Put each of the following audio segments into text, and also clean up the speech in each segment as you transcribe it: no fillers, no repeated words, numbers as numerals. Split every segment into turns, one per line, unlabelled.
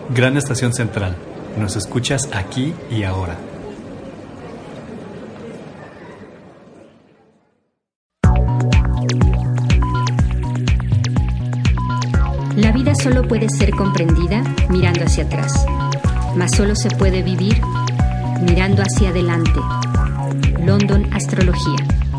Gran Estación Central. Nos escuchas aquí y ahora.
La vida solo puede ser comprendida mirando hacia atrás, mas solo se puede vivir mirando hacia adelante. London Astrología.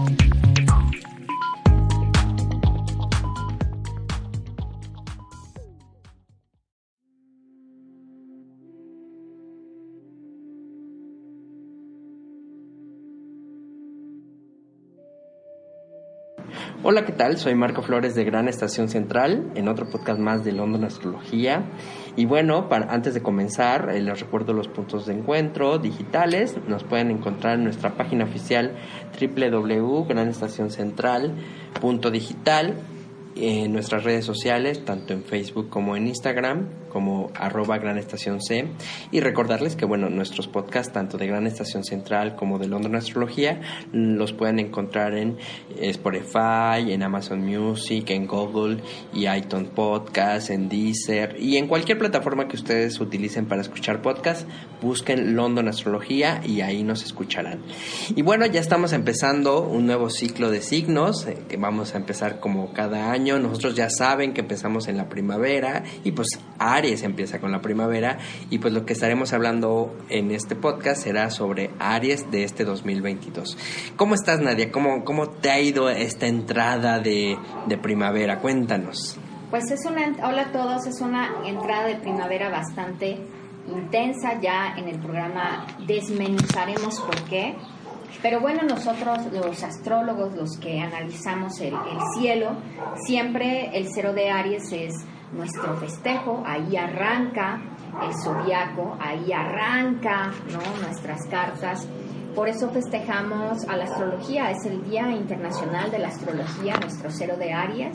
Hola, ¿qué tal? Soy Marco Flores de Gran Estación Central, en otro podcast más de London Astrología. Y bueno, antes de comenzar, les recuerdo los puntos de encuentro digitales. Nos pueden encontrar en nuestra página oficial www.granestacioncentral.digital, en nuestras redes sociales, tanto en Facebook como en Instagram, como @granestacionc. Y recordarles que, bueno, nuestros podcasts, tanto de Gran Estación Central como de London Astrología, los pueden encontrar en Spotify, en Amazon Music, en Google y iTunes Podcast, en Deezer y en cualquier plataforma que ustedes utilicen para escuchar podcasts. Busquen London Astrología y ahí nos escucharán. Y bueno, ya estamos empezando un nuevo ciclo de signos que vamos a empezar como cada año. Nosotros ya saben que empezamos en la primavera y pues Aries empieza con la primavera, y pues lo que estaremos hablando en este podcast será sobre Aries de este 2022. ¿Cómo estás, Nadia? ¿Cómo te ha ido esta entrada de primavera? Cuéntanos.
Pues hola a todos, es una entrada de primavera bastante intensa. Ya en el programa desmenuzaremos por qué. Pero bueno, nosotros los astrólogos, los que analizamos el cielo, siempre el cero de Aries es nuestro festejo. Ahí arranca el zodiaco, ahí arranca, ¿no?, nuestras cartas. Por eso festejamos a la astrología, es el Día Internacional de la Astrología, nuestro cero de Aries.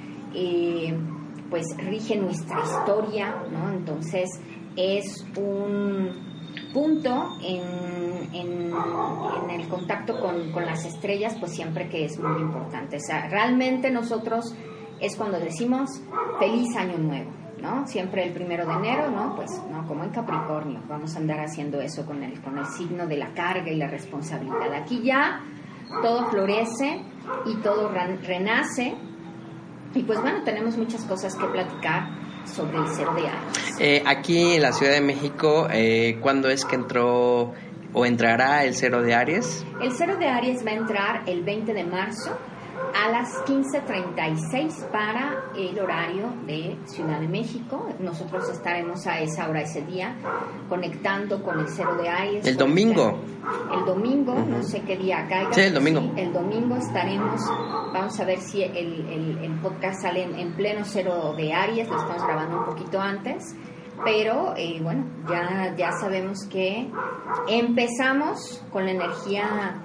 Pues rige nuestra historia, ¿no? Entonces es un punto en el contacto con las estrellas, pues siempre que es muy importante. O sea, realmente nosotros es cuando decimos feliz año nuevo, ¿no? Siempre el 1 de enero, ¿no? Pues no, como en Capricornio, vamos a andar haciendo eso con el signo de la carga y la responsabilidad. Aquí ya todo florece y todo renace. Y pues bueno, tenemos muchas cosas que platicar sobre el cero de Aries.
Aquí en la Ciudad de México, ¿cuándo es que entró o entrará el cero de Aries?
El cero de Aries va a entrar el 20 de marzo a las 15:36 para el horario de Ciudad de México. Nosotros estaremos a esa hora, ese día, conectando con el cero de Aries.
¿El domingo?
El domingo, no sé qué día caiga.
Sí, el domingo.
Sí, el domingo estaremos, vamos a ver si el podcast sale en pleno cero de Aries, lo estamos grabando un poquito antes. Pero bueno, ya sabemos que empezamos con la energía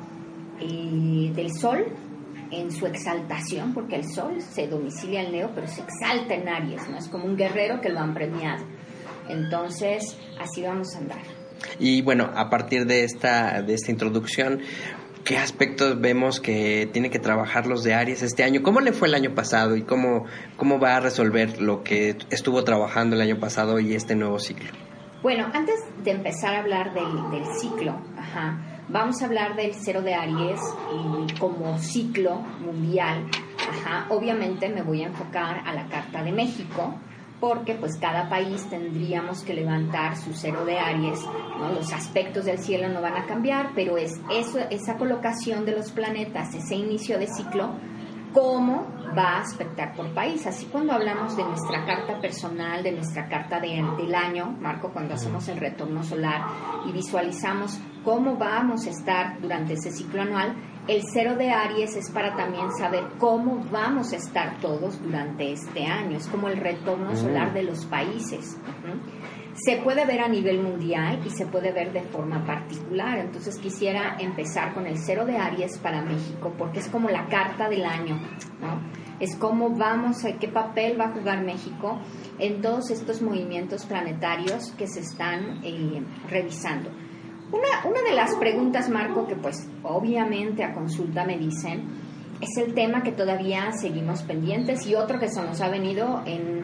del Sol en su exaltación, porque el Sol se domicilia en Leo, pero se exalta en Aries, ¿no? Es como un guerrero que lo han premiado. Entonces, así vamos a andar. Y bueno, a partir de esta introducción, ¿qué aspectos vemos que tiene que trabajar los de Aries este año? ¿Cómo le fue el año pasado y cómo va a resolver lo que estuvo trabajando el año pasado y este nuevo ciclo? Bueno, antes de empezar a hablar del ciclo, vamos a hablar del cero de Aries como ciclo mundial. Obviamente me voy a enfocar a la Carta de México, porque pues cada país tendríamos que levantar su cero de Aries, ¿no? Los aspectos del cielo no van a cambiar, pero es esa colocación de los planetas, ese inicio de ciclo, cómo va a aspectar por país. Así cuando hablamos de nuestra carta personal, de nuestra carta del año, Marco, cuando hacemos el retorno solar y visualizamos cómo vamos a estar durante ese ciclo anual, el cero de Aries es para también saber cómo vamos a estar todos durante este año. Es como el retorno solar de los países. Se puede ver a nivel mundial y se puede ver de forma particular. Entonces quisiera empezar con el cero de Aries para México, porque es como la carta del año, ¿no? Es cómo qué papel va a jugar México en todos estos movimientos planetarios que se están revisando. Una de las preguntas, Marco, que pues obviamente a consulta me dicen, es el tema que todavía seguimos pendientes, y otro que se nos ha venido en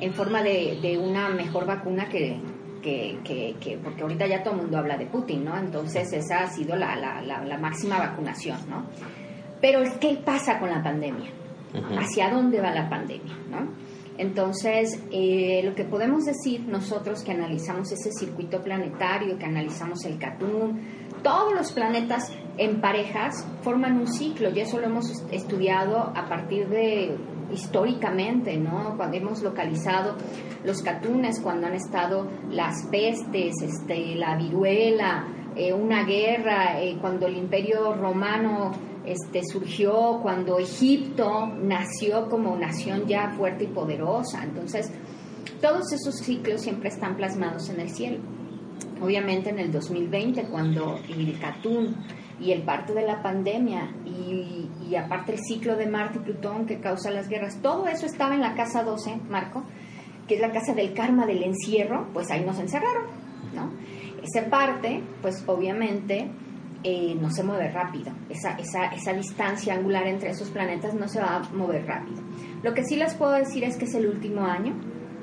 en forma de una mejor vacuna que porque ahorita ya todo el mundo habla de Putin, ¿no? Entonces esa ha sido la máxima vacunación, ¿no? Pero ¿qué pasa con la pandemia? ¿Hacia dónde va la pandemia, no? Entonces, lo que podemos decir nosotros que analizamos ese circuito planetario, que analizamos el CATUM, todos los planetas en parejas forman un ciclo, y eso lo hemos estudiado a partir de históricamente, ¿no? Cuando hemos localizado los catunes, cuando han estado las pestes, la viruela, una guerra, cuando el Imperio Romano surgió, cuando Egipto nació como nación ya fuerte y poderosa. Entonces, todos esos ciclos siempre están plasmados en el cielo. Obviamente en el 2020, cuando el Catún y el parto de la pandemia y aparte el ciclo de Marte y Plutón que causa las guerras, todo eso estaba en la casa 12, Marco, que es la casa del karma, del encierro, pues ahí nos encerraron, ¿no? Esa parte, pues obviamente no se mueve rápido, esa distancia angular entre esos planetas no se va a mover rápido. Lo que sí les puedo decir es que es el último año.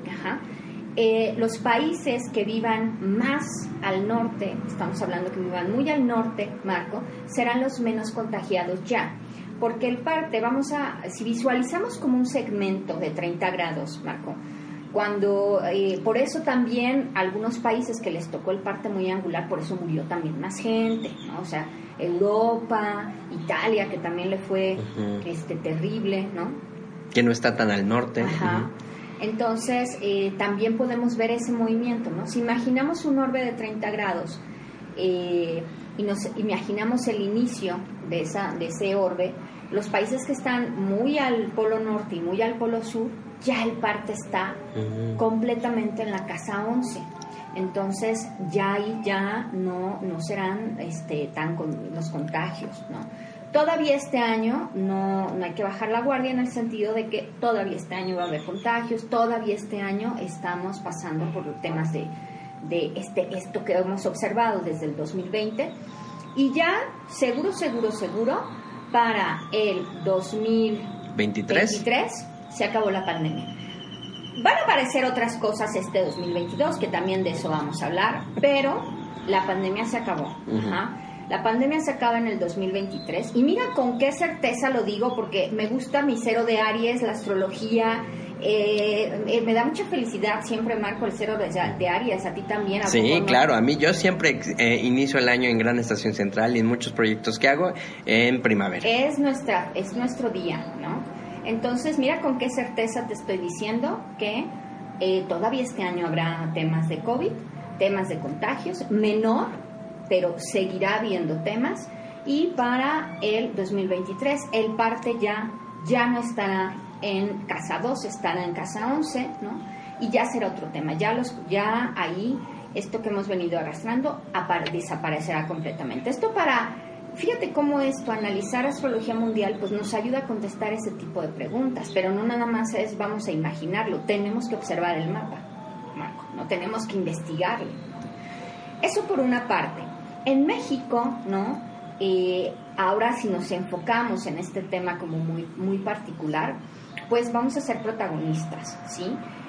Los países que vivan más al norte, estamos hablando que vivan muy al norte, Marco, serán los menos contagiados ya, porque el parte, si visualizamos como un segmento de 30 grados, Marco, cuando, por eso también algunos países que les tocó el parte muy angular, por eso murió también más gente, ¿no? O sea, Europa, Italia, que también le fue terrible, ¿no?
Que no está tan al norte.
Ajá. Entonces, también podemos ver ese movimiento, ¿no? Si imaginamos un orbe de 30 grados y nos imaginamos el inicio de ese orbe, los países que están muy al polo norte y muy al polo sur, ya el parte está completamente en la casa 11. Entonces, ya ahí ya no serán tan con los contagios, ¿no? Todavía este año no hay que bajar la guardia, en el sentido de que todavía este año va a haber contagios, todavía este año estamos pasando por temas de esto que hemos observado desde el 2020, y ya seguro para el 2023 se acabó la pandemia. Van a aparecer otras cosas 2022, que también de eso vamos a hablar, pero la pandemia se acabó. La pandemia se acaba en el 2023, y mira con qué certeza lo digo, porque me gusta mi cero de Aries, la astrología, me da mucha felicidad siempre, Marco, el cero de Aries, a ti también.
Sí, claro, a mí yo siempre inicio el año en Gran Estación Central y en muchos proyectos que hago en primavera.
Es nuestro día, ¿no? Entonces, mira con qué certeza te estoy diciendo que todavía este año habrá temas de COVID, temas de contagios, menor, pero seguirá habiendo temas, y para el 2023 el parte ya no estará en casa 2, estará en casa 11, ¿no? Y ya será otro tema, ya ahí esto que hemos venido arrastrando desaparecerá completamente. Fíjate cómo analizar astrología mundial, pues nos ayuda a contestar ese tipo de preguntas, pero no nada más vamos a imaginarlo, tenemos que observar el mapa, Marco, no tenemos que investigarlo, ¿no? Eso por una parte. En México, ¿no? Ahora si nos enfocamos en este tema como muy, muy particular, pues vamos a ser protagonistas, ¿sí?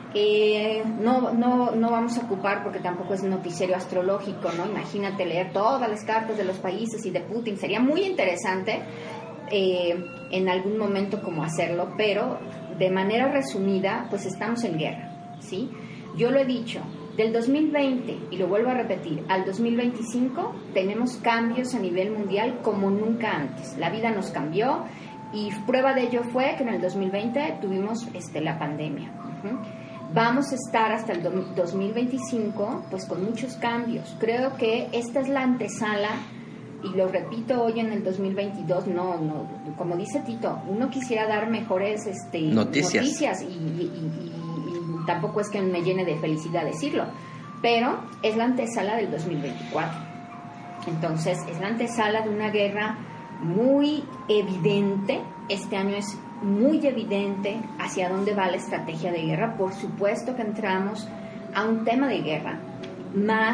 No vamos a ocupar, porque tampoco es noticiero astrológico, ¿no? Imagínate leer todas las cartas de los países y de Putin, sería muy interesante en algún momento como hacerlo, pero de manera resumida, pues estamos en guerra, ¿sí? Yo lo he dicho, del 2020, y lo vuelvo a repetir, al 2025 tenemos cambios a nivel mundial como nunca antes. La vida nos cambió, y prueba de ello fue que en el 2020 tuvimos la pandemia. Vamos a estar hasta el 2025 pues con muchos cambios. Creo que esta es la antesala, y lo repito hoy en el 2022, como dice Tito, uno quisiera dar mejores noticias y tampoco es que me llene de felicidad decirlo, pero es la antesala del 2024. Entonces, es la antesala de una guerra muy evidente. Este año es muy evidente hacia dónde va la estrategia de guerra. Por supuesto que entramos a un tema de guerra más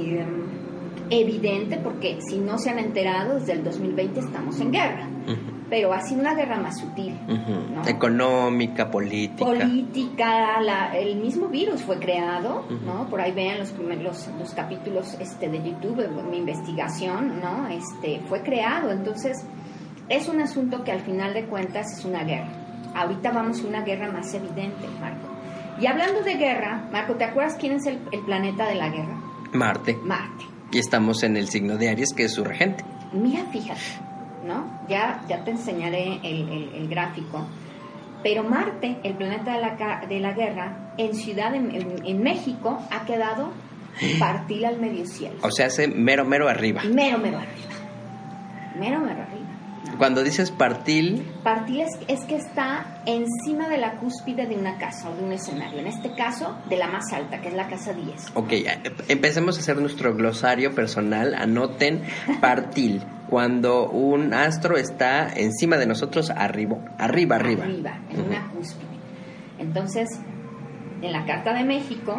evidente, porque si no se han enterado, desde el 2020 estamos en guerra. pero ha sido una guerra más sutil,
Uh-huh.
¿no?
Económica, política.
El mismo virus fue creado, uh-huh, ¿no? Por ahí vean los capítulos de YouTube, mi investigación, ¿no? Fue creado, entonces es un asunto que al final de cuentas es una guerra. Ahorita vamos a una guerra más evidente, Marco. Y hablando de guerra, Marco, ¿te acuerdas quién es el planeta de la guerra?
Marte.
Marte.
Y estamos en el signo de Aries, que es su regente.
Mira, fíjate, ¿no? Ya te enseñaré el gráfico. Pero Marte, el planeta de la guerra, en México ha quedado partil al medio cielo.
O sea, hace mero arriba.
Mero arriba. ¿No?
Cuando dices partil...
Partil es que está encima de la cúspide de una casa o de un escenario. En este caso, de la más alta, que es la casa 10.
Ok, empecemos a hacer nuestro glosario personal. Anoten partil. Cuando un astro está encima de nosotros, arriba,
en una cúspide. Entonces, en la Carta de México,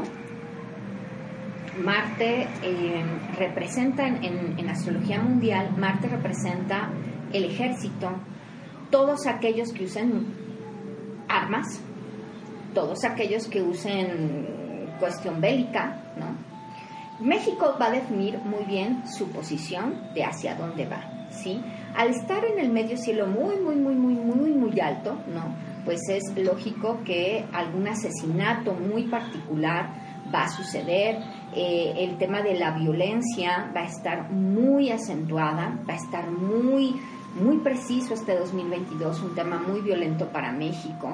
Marte representa, en astrología mundial, Marte representa el ejército, todos aquellos que usen armas, todos aquellos que usen cuestión bélica, ¿no? México va a definir muy bien su posición de hacia dónde va, ¿sí? Al estar en el medio cielo muy alto, ¿no? Pues es lógico que algún asesinato muy particular va a suceder. El tema de la violencia va a estar muy acentuada, va a estar muy preciso este 2022, un tema muy violento para México.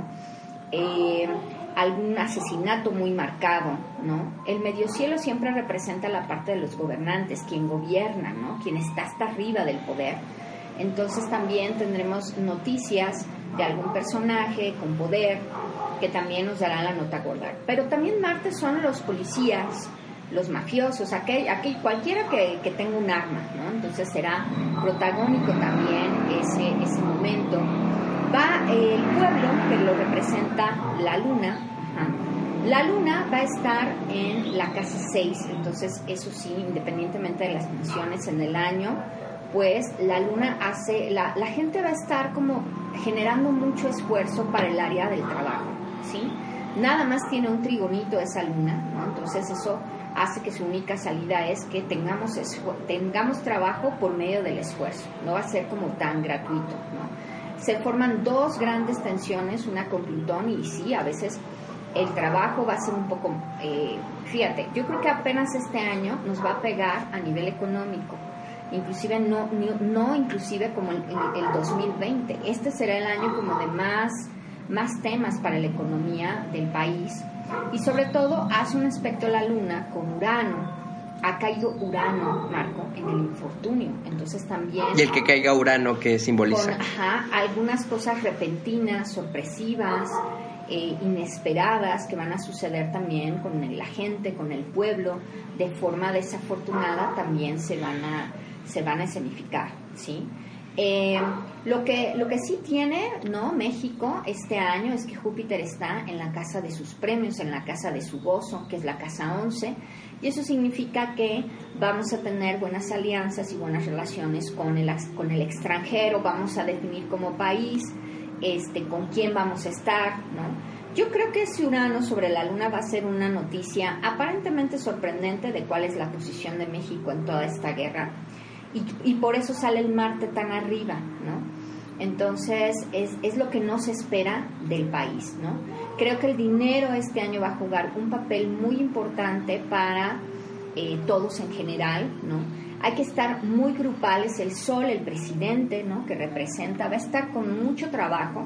Algún asesinato muy marcado, ¿no? El medio cielo siempre representa la parte de los gobernantes, quien gobierna, ¿no? Quien está hasta arriba del poder. Entonces también tendremos noticias de algún personaje con poder que también nos dará la nota gorda. Pero también Marte son los policías, los mafiosos, cualquiera que tenga un arma, ¿no? Entonces será protagónico también ese momento. Va el pueblo, que lo representa la luna. Ajá. La luna va a estar en la casa 6, entonces eso sí, independientemente de las menciones en el año, pues la luna hace, la gente va a estar como generando mucho esfuerzo para el área del trabajo, ¿sí? Nada más tiene un trigonito esa luna, ¿no? Entonces eso hace que su única salida es que tengamos trabajo por medio del esfuerzo, no va a ser como tan gratuito, ¿no? Se forman dos grandes tensiones, una con Plutón, y sí, a veces el trabajo va a ser un poco, fíjate, yo creo que apenas este año nos va a pegar a nivel económico, inclusive no inclusive como el 2020. Este será el año como de más temas para la economía del país, y sobre todo hace un aspecto la luna con Urano. Ha caído Urano, Marco, en el infortunio, entonces también...
Y el que caiga Urano, ¿qué simboliza?
Algunas cosas repentinas, sorpresivas, inesperadas, que van a suceder también con la gente, con el pueblo, de forma desafortunada, también se van a escenificar, ¿sí? Lo que sí tiene, ¿no?, México este año es que Júpiter está en la casa de sus premios, en la casa de su gozo, que es la casa 11, y eso significa que vamos a tener buenas alianzas y buenas relaciones con el extranjero, vamos a definir como país con quién vamos a estar, ¿no? Yo creo que ese Urano sobre la Luna va a ser una noticia aparentemente sorprendente de cuál es la posición de México en toda esta guerra. Y por eso sale el Marte tan arriba, ¿no? Entonces es lo que no se espera del país, ¿no? Creo que el dinero este año va a jugar un papel muy importante para todos en general, ¿no? Hay que estar muy grupales. El Sol, el presidente, ¿no?, que representa, va a estar con mucho trabajo.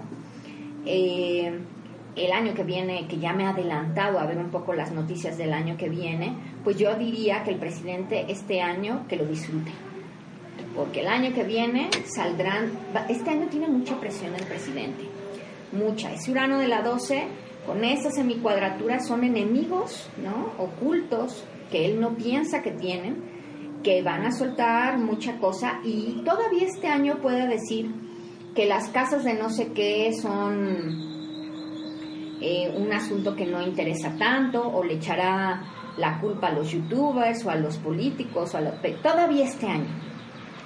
El año que viene, que ya me he adelantado a ver un poco las noticias del año que viene, pues yo diría que el presidente este año que lo disfrute. Porque el año que viene este año tiene mucha presión el presidente, mucha. Ese Urano de la 12, con esa semicuadratura, son enemigos, ¿no?, ocultos, que él no piensa que tienen, que van a soltar mucha cosa, y todavía este año puede decir que las casas de no sé qué son un asunto que no interesa tanto, o le echará la culpa a los youtubers o a los políticos, todavía este año.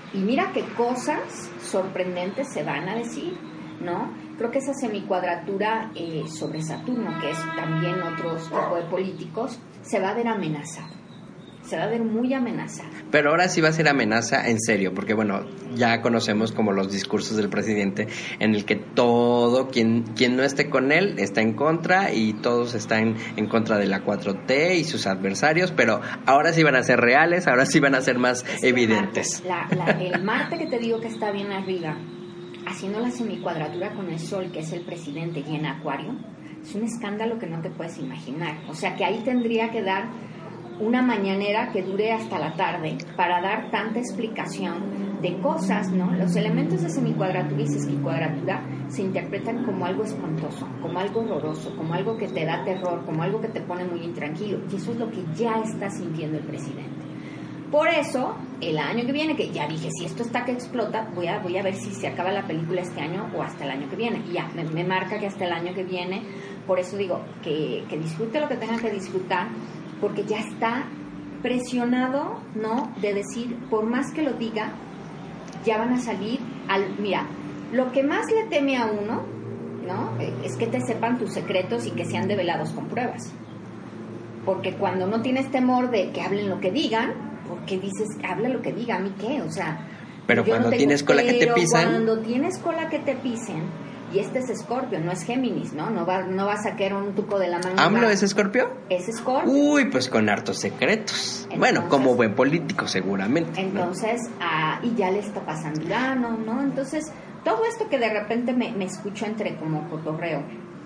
Y mira qué cosas sorprendentes se van a decir, ¿no? Creo que esa semicuadratura sobre Saturno, que es también otro tipo de políticos, se va a ver amenazada. Se va a ver muy amenazada.
Pero ahora sí va a ser amenaza en serio, porque bueno, ya conocemos como los discursos del presidente en el que todo, quien no esté con él está en contra y todos están en contra de la 4T y sus adversarios, pero ahora sí van a ser reales, ahora sí van a ser más evidentes.
El Marte que te digo que está bien arriba, haciendo la semicuadratura con el Sol, que es el presidente, y en Acuario, es un escándalo que no te puedes imaginar. O sea que ahí tendría que dar una mañanera que dure hasta la tarde para dar tanta explicación de cosas, ¿no? Los elementos de semicuadratura y sesquicuadratura se interpretan como algo espantoso, como algo horroroso, como algo que te da terror, como algo que te pone muy intranquilo, y eso es lo que ya está sintiendo el presidente. Por eso, el año que viene, que ya dije, si esto está que explota, voy a ver si se acaba la película este año o hasta el año que viene. Y ya, me marca que hasta el año que viene. Por eso digo, que disfrute lo que tenga que disfrutar, porque ya está presionado, ¿no? De decir, por más que lo diga, ya van a salir mira, lo que más le teme a uno, ¿no? Es que te sepan tus secretos y que sean develados con pruebas. Porque cuando no tienes temor de que hablen lo que digan, porque dices, habla lo que diga, ¿a mí qué? O sea,
pero cuando tienes cola que te pisan.
Cuando tienes cola que te pisen, y este es Escorpio, no es Géminis, ¿no? No va a sacar un tuco de la manga.
¿AMLO es Escorpio?
Es Escorpio.
Uy, pues con hartos secretos. Entonces, bueno, como buen político seguramente.
Entonces, ¿no? Y ya le está pasando Urano, ¿no? Entonces, todo esto que de repente me escucho entre como cotorreo,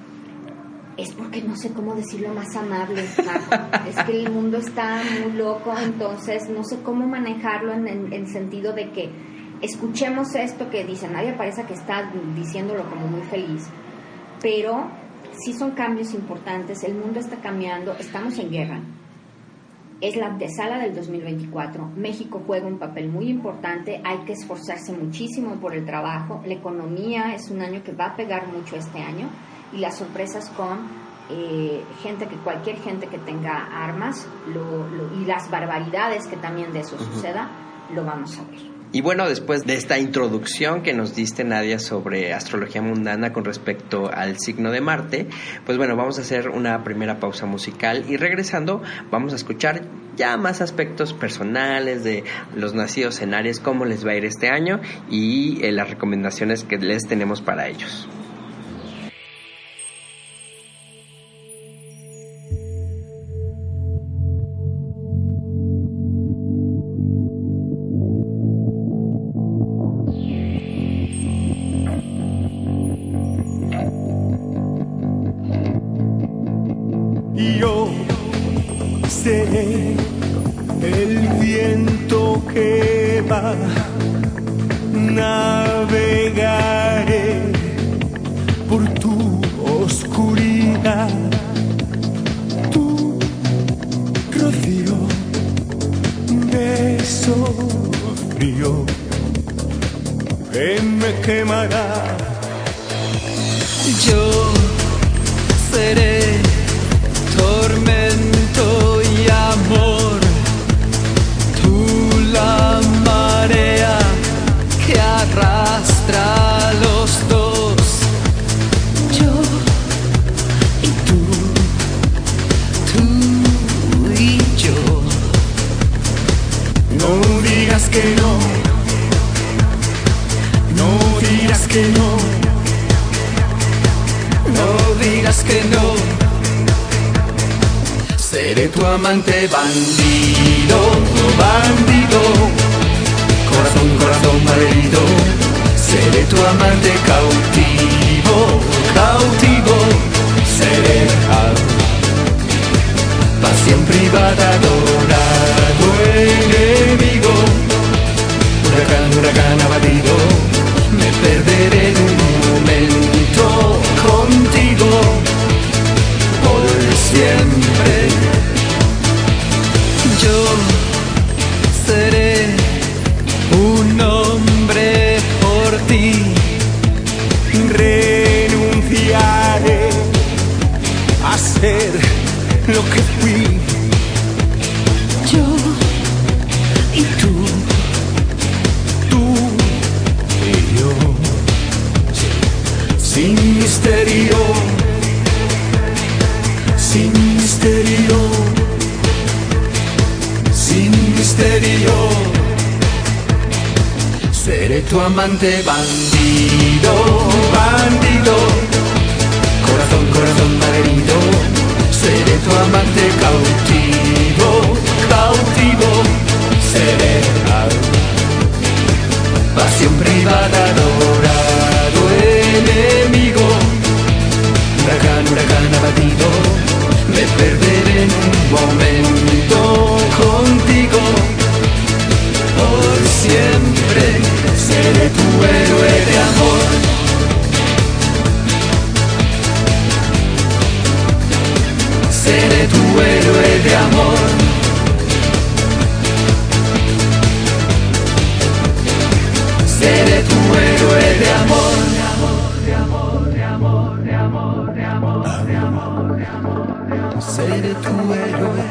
es porque no sé cómo decirlo más amable, Marco. Es que el mundo está muy loco, entonces no sé cómo manejarlo en sentido de que escuchemos esto que dicen, nadie parece que está diciéndolo como muy feliz, pero sí son cambios importantes, el mundo está cambiando, estamos en guerra, es la antesala del 2024, México juega un papel muy importante, hay que esforzarse muchísimo por el trabajo, la economía es un año que va a pegar mucho este año, y las sorpresas con cualquier gente que tenga armas y las barbaridades que también de eso suceda, lo vamos a ver.
Y bueno, después de esta introducción que nos diste, Nadia, sobre astrología mundana con respecto al signo de Marte, pues bueno, vamos a hacer una primera pausa musical y regresando vamos a escuchar ya más aspectos personales de los nacidos en Aries, cómo les va a ir este año y las recomendaciones que les tenemos para ellos.
Yo seré el viento que va, navegaré por tu oscuridad, tu rocío, beso frío que me quemará.
Yo seré tormento y amor, tú la marea que arrastra a los dos, yo y tú y yo.
No digas que no, no digas que no,
no digas que no. Seré tu amante bandido, bandido, corazón malherido. Seré tu amante cautivo, cautivo. Seré pasión privada, adorado enemigo. Huracán abatido, me perderé en un momento contigo. Por siempre yo seré un hombre por ti,
renunciaré a ser lo que fui,
yo y tú
tú sin misterio, sin misterio.
Seré tu amante bandido, bandido, corazón, corazón malherido. Seré tu amante cautivo, cautivo. Seré pasión privada, adorado enemigo. Huracán, huracán abatido. Me perderé en un momento contigo. Por siempre seré tu héroe de amor. Seré tu héroe de amor. Seré tu héroe de amor. De amor, de amor, de amor, de amor, de amor, de amor, de amor. Seré tu héroe.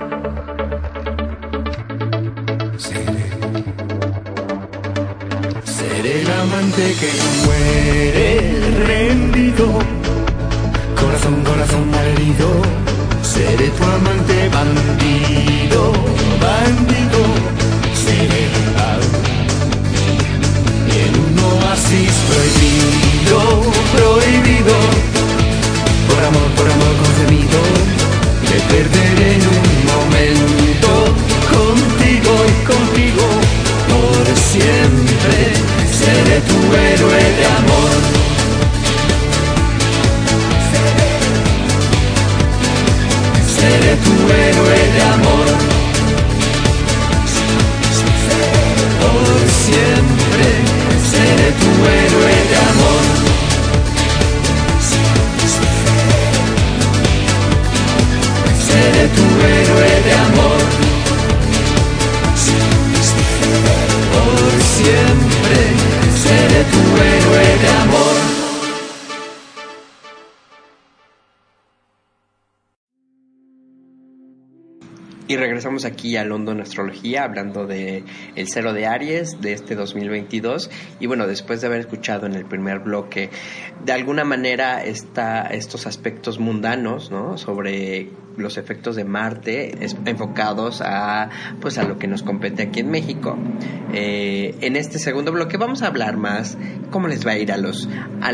Seré el amante que muere rendido. Corazón, corazón malherido. Seré tu amante bandido, bandido. Seré en un oasis prohibido, prohibido. Por amor concebido. Me perderé en un momento contigo, contigo. Por siempre seré tu héroe de amor. Seré tu héroe de amor. Por siempre seré tu héroe de amor. Seré tu héroe de amor. Por siempre seré tu héroe de amor.
Y regresamos aquí a London Astrología, hablando de el cero de Aries de este 2022. Y bueno, después de haber escuchado en el primer bloque de alguna manera estos aspectos mundanos, ¿no?, sobre los efectos de Marte enfocados a lo que nos compete aquí en México. En este segundo bloque vamos a hablar más cómo les va a ir a los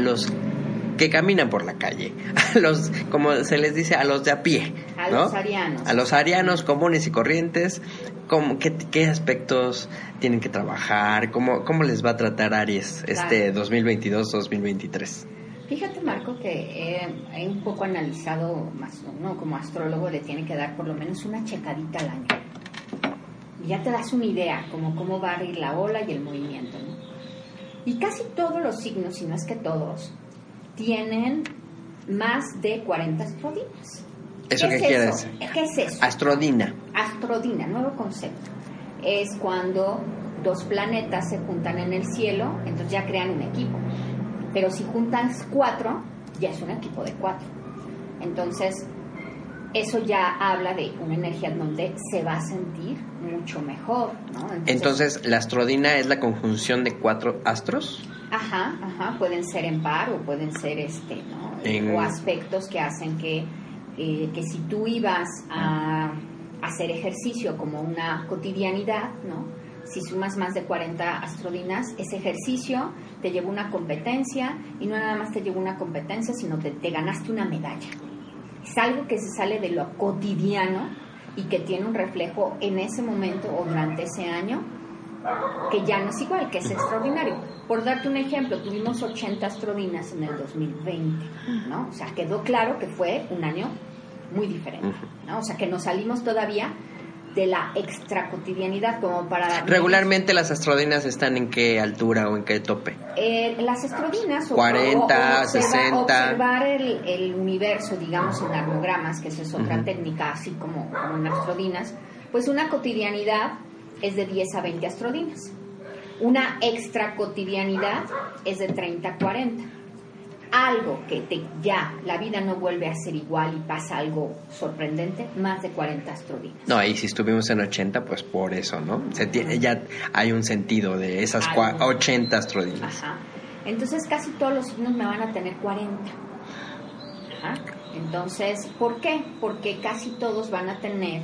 que caminan por la calle, a los, como se les dice, a los de a pie, ¿no? A los arianos comunes y corrientes. ¿Qué aspectos tienen que trabajar? ¿Cómo les va a tratar Aries este 2022-2023?
Fíjate, Marco, que he un poco analizado, más uno como astrólogo le tiene que dar por lo menos una checadita al año. Y ya te das una idea cómo va a ir la ola y el movimiento, ¿no? Y casi todos los signos, si no es que todos, tienen más de 40 astrodinas.
¿Eso qué quiere decir?
¿Qué es eso?
Astrodina,
nuevo concepto. Es cuando dos planetas se juntan en el cielo, entonces ya crean un equipo. Pero si juntan 4, ya es un equipo de 4. Entonces, eso ya habla de una energía donde se va a sentir mucho mejor, ¿no?
Entonces, ¿la astrodina es la conjunción de 4 astros?
Ajá, pueden ser en par o pueden ser ¿no? O aspectos que hacen que si tú ibas a hacer ejercicio como una cotidianidad, ¿no? Si sumas más de 40 astrodinas, ese ejercicio te llevó una competencia, y no nada más te llevó una competencia, sino te ganaste una medalla. Es algo que se sale de lo cotidiano y que tiene un reflejo en ese momento o durante ese año que ya no es igual, que es extraordinario. Por darte un ejemplo, tuvimos 80 astrodinas en el 2020, ¿no? O sea, quedó claro que fue un año muy diferente, ¿no? O sea, que nos salimos todavía de la extra cotidianidad como para...
Regularmente las astrodinas están ¿en qué altura o en qué tope?
Las astrodinas...
40, 60...
Observar el universo, digamos, en armogramas, que esa es otra técnica, así como en astrodinas, pues una cotidianidad es de 10 a 20 astrodinas. Una extra cotidianidad es de 30 a 40. Algo que ya la vida no vuelve a ser igual y pasa algo sorprendente, más de 40 astrodinas.
No, y si estuvimos en 80, pues por eso, ¿no? Ya hay un sentido de esas 80 astrodinas.
Ajá. Entonces casi todos los signos me van a tener 40. Ajá. Entonces, ¿por qué? Porque casi todos van a tener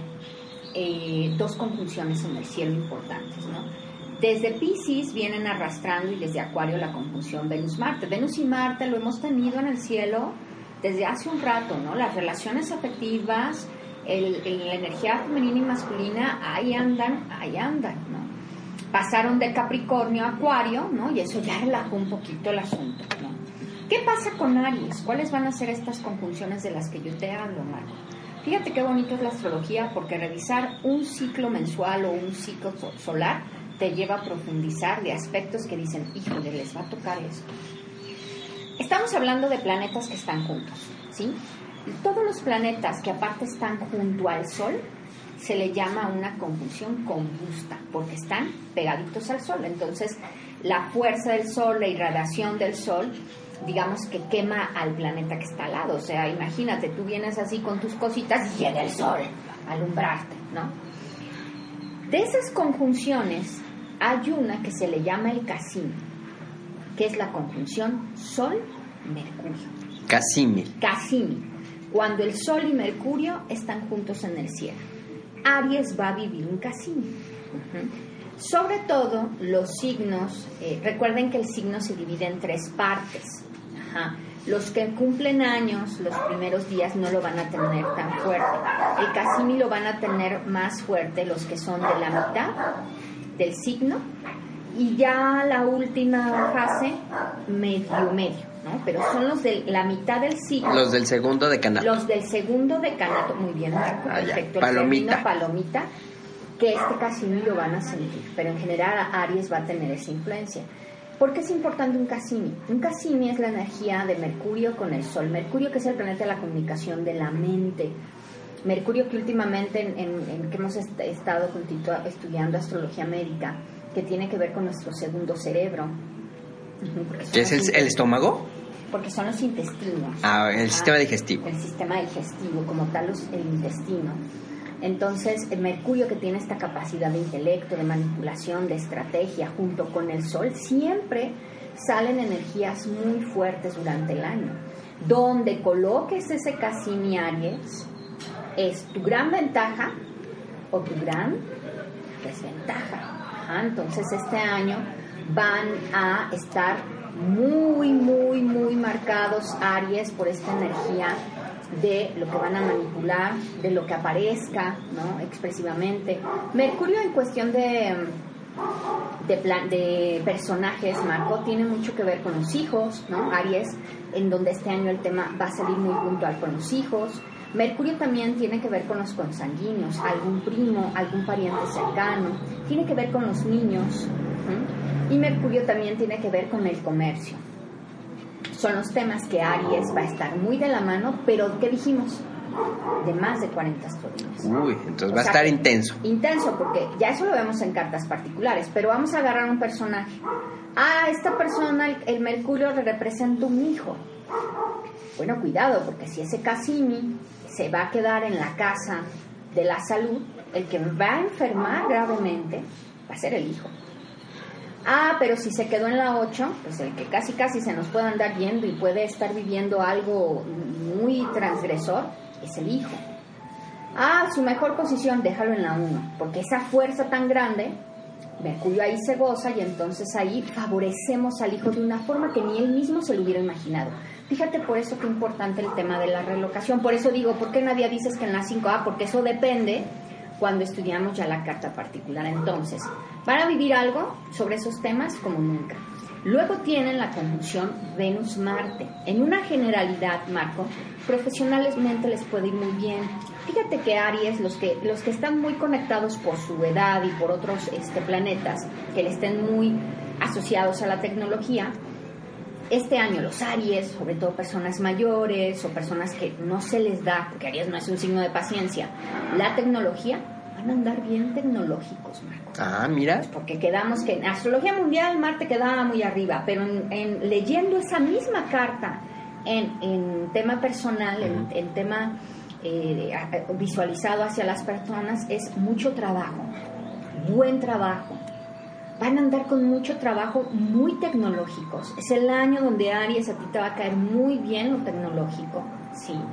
2 conjunciones en el cielo importantes, ¿no? Desde Piscis vienen arrastrando y desde Acuario la conjunción Venus-Marte. Venus y Marte lo hemos tenido en el cielo desde hace un rato, ¿no? Las relaciones afectivas, la energía femenina y masculina, ahí andan, ¿no? Pasaron de Capricornio a Acuario, ¿no? Y eso ya relajó un poquito el asunto, ¿no? ¿Qué pasa con Aries? ¿Cuáles van a ser estas conjunciones de las que yo te hablo, Marco? Fíjate qué bonito es la astrología, porque revisar un ciclo mensual o un ciclo solar te lleva a profundizar de aspectos que dicen, híjole, les va a tocar esto. Estamos hablando de planetas que están juntos, ¿sí? Y todos los planetas que aparte están junto al Sol se le llama una conjunción combusta, porque están pegaditos al Sol. Entonces, la fuerza del Sol, la irradiación del Sol, digamos que quema al planeta que está al lado. O sea, imagínate, tú vienes así con tus cositas y llega el Sol a alumbrarte, ¿no? De esas conjunciones hay una que se le llama el casímil, que es la conjunción Sol-Mercurio.
Casímil.
Cuando el Sol y Mercurio están juntos en el cielo, Aries va a vivir un casímil. Sobre todo los signos, recuerden que el signo se divide en 3 partes. Los que cumplen años, los primeros días no lo van a tener tan fuerte. El casímil lo van a tener más fuerte los que son de la mitad del signo, y ya la última fase medio, ¿no? Pero son los de la mitad del signo.
Los del segundo decanato.
Muy bien, Marco, perfecto.
Palomita.
Que este casímil lo van a sentir, pero en general Aries va a tener esa influencia. ¿Por qué es importante un casímil? Un casímil es la energía de Mercurio con el Sol. Mercurio, que es el planeta de la comunicación, de la mente. Mercurio, que últimamente que hemos estado estudiando astrología médica, que tiene que ver con nuestro segundo cerebro.
¿Qué es el estómago?
Porque son los intestinos.
El sistema digestivo.
El sistema digestivo, como tal, el intestino. Entonces, el Mercurio, que tiene esta capacidad de intelecto, de manipulación, de estrategia, junto con el Sol, siempre salen energías muy fuertes durante el año. Donde coloques ese casímil Aries, es tu gran ventaja o tu gran desventaja. Entonces, este año van a estar muy marcados Aries por esta energía de lo que van a manipular, de lo que aparezca, ¿no? Expresivamente. Mercurio, en cuestión de personajes, Marco, tiene mucho que ver con los hijos, ¿no? Aries, en donde este año el tema va a salir muy puntual con los hijos. Mercurio también tiene que ver con los consanguíneos, algún primo, algún pariente cercano, tiene que ver con los niños, y Mercurio también tiene que ver con el comercio. Son los temas que Aries va a estar muy de la mano, pero ¿qué dijimos? De más de 40 astrologías.
Entonces va a estar intenso.
Intenso, porque ya eso lo vemos en cartas particulares, pero vamos a agarrar un personaje. Esta persona, el Mercurio le representa un hijo. Bueno, cuidado, porque si ese casímil se va a quedar en la casa de la salud, el que va a enfermar gravemente va a ser el hijo. Pero si se quedó en la 8, pues el que casi se nos puede andar yendo y puede estar viviendo algo muy transgresor es el hijo. Su mejor posición, déjalo en la 1, porque esa fuerza tan grande, Mercurio ahí se goza, y entonces ahí favorecemos al hijo de una forma que ni él mismo se lo hubiera imaginado. Fíjate, por eso qué importante el tema de la relocación. Por eso digo, ¿por qué nadie dices que en la 5? Porque eso depende cuando estudiamos ya la carta particular. Entonces, van a vivir algo sobre esos temas como nunca. Luego tienen la conjunción Venus-Marte. En una generalidad, Marco, profesionalmente les puede ir muy bien. Fíjate que Aries, los que están muy conectados por su edad y por otros planetas que le estén muy asociados a la tecnología, este año los Aries, sobre todo personas mayores o personas que no se les da, porque Aries no es un signo de paciencia, la tecnología, van a andar bien tecnológicos, Marco.
Mira.
Porque quedamos que en astrología mundial Marte quedaba muy arriba, pero en leyendo esa misma carta en tema personal, en tema visualizado hacia las personas, es mucho trabajo, buen trabajo. Van a andar con mucho trabajo, muy tecnológicos. Es el año donde Aries a ti te va a caer muy bien lo tecnológico, ¿sí?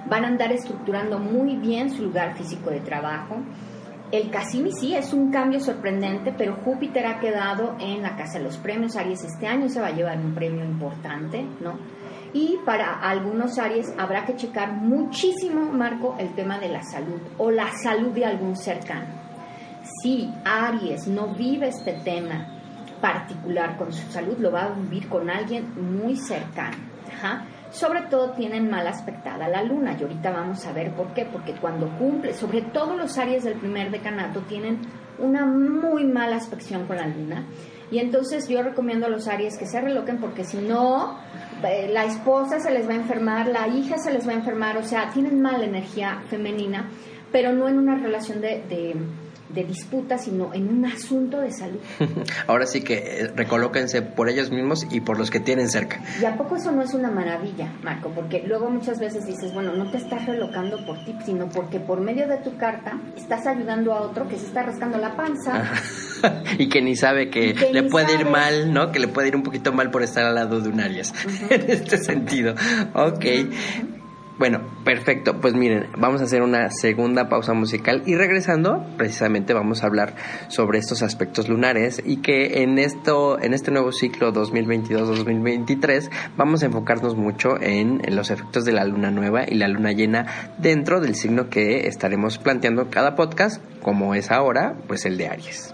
van a andar estructurando muy bien su lugar físico de trabajo. El Casimi sí es un cambio sorprendente, pero Júpiter ha quedado en la casa de los premios. Aries este año se va a llevar un premio importante, ¿no? Y para algunos Aries habrá que checar muchísimo, Marco, el tema de la salud o la salud de algún cercano. Si Aries no vive este tema particular con su salud, lo va a vivir con alguien muy cercano. Sobre todo tienen mal aspectada la luna, y ahorita vamos a ver por qué, porque cuando cumple, sobre todo los Aries del primer decanato tienen una muy mala aspección con la luna, y entonces yo recomiendo a los Aries que se reloquen, porque si no, la esposa se les va a enfermar, la hija se les va a enfermar, o sea, tienen mala energía femenina, pero no en una relación de disputa, sino en un asunto de salud.
Ahora sí que recolóquense por ellos mismos y por los que tienen cerca.
¿Y a poco eso no es una maravilla, Marco? Porque luego muchas veces dices, bueno, no te estás relocando por ti, sino porque por medio de tu carta estás ayudando a otro que se está rascando la panza.
Y que ni sabe que le puede ir mal, ¿no? Que le puede ir un poquito mal por estar al lado de un Aries. En este sentido. Ok. Bueno, perfecto. Pues miren, vamos a hacer una segunda pausa musical y regresando, precisamente vamos a hablar sobre estos aspectos lunares y que en este nuevo ciclo 2022-2023 vamos a enfocarnos mucho en los efectos de la luna nueva y la luna llena dentro del signo que estaremos planteando cada podcast, como es ahora, pues el de Aries.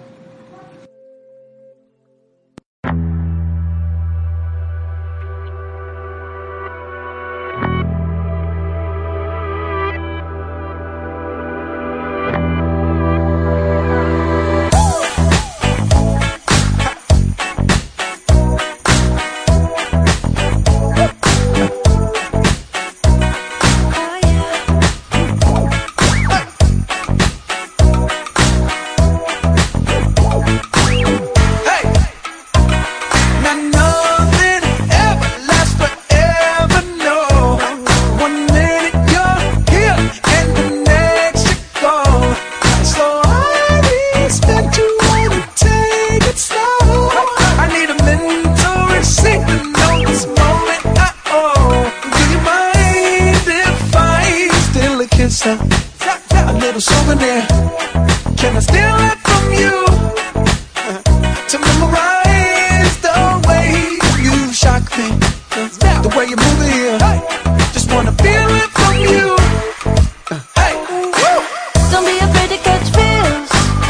A little souvenir. Can I steal it from you? To memorize the way you shock me, the way you move it here. Just wanna feel it from you. Hey, woo.
Don't be afraid to catch feels.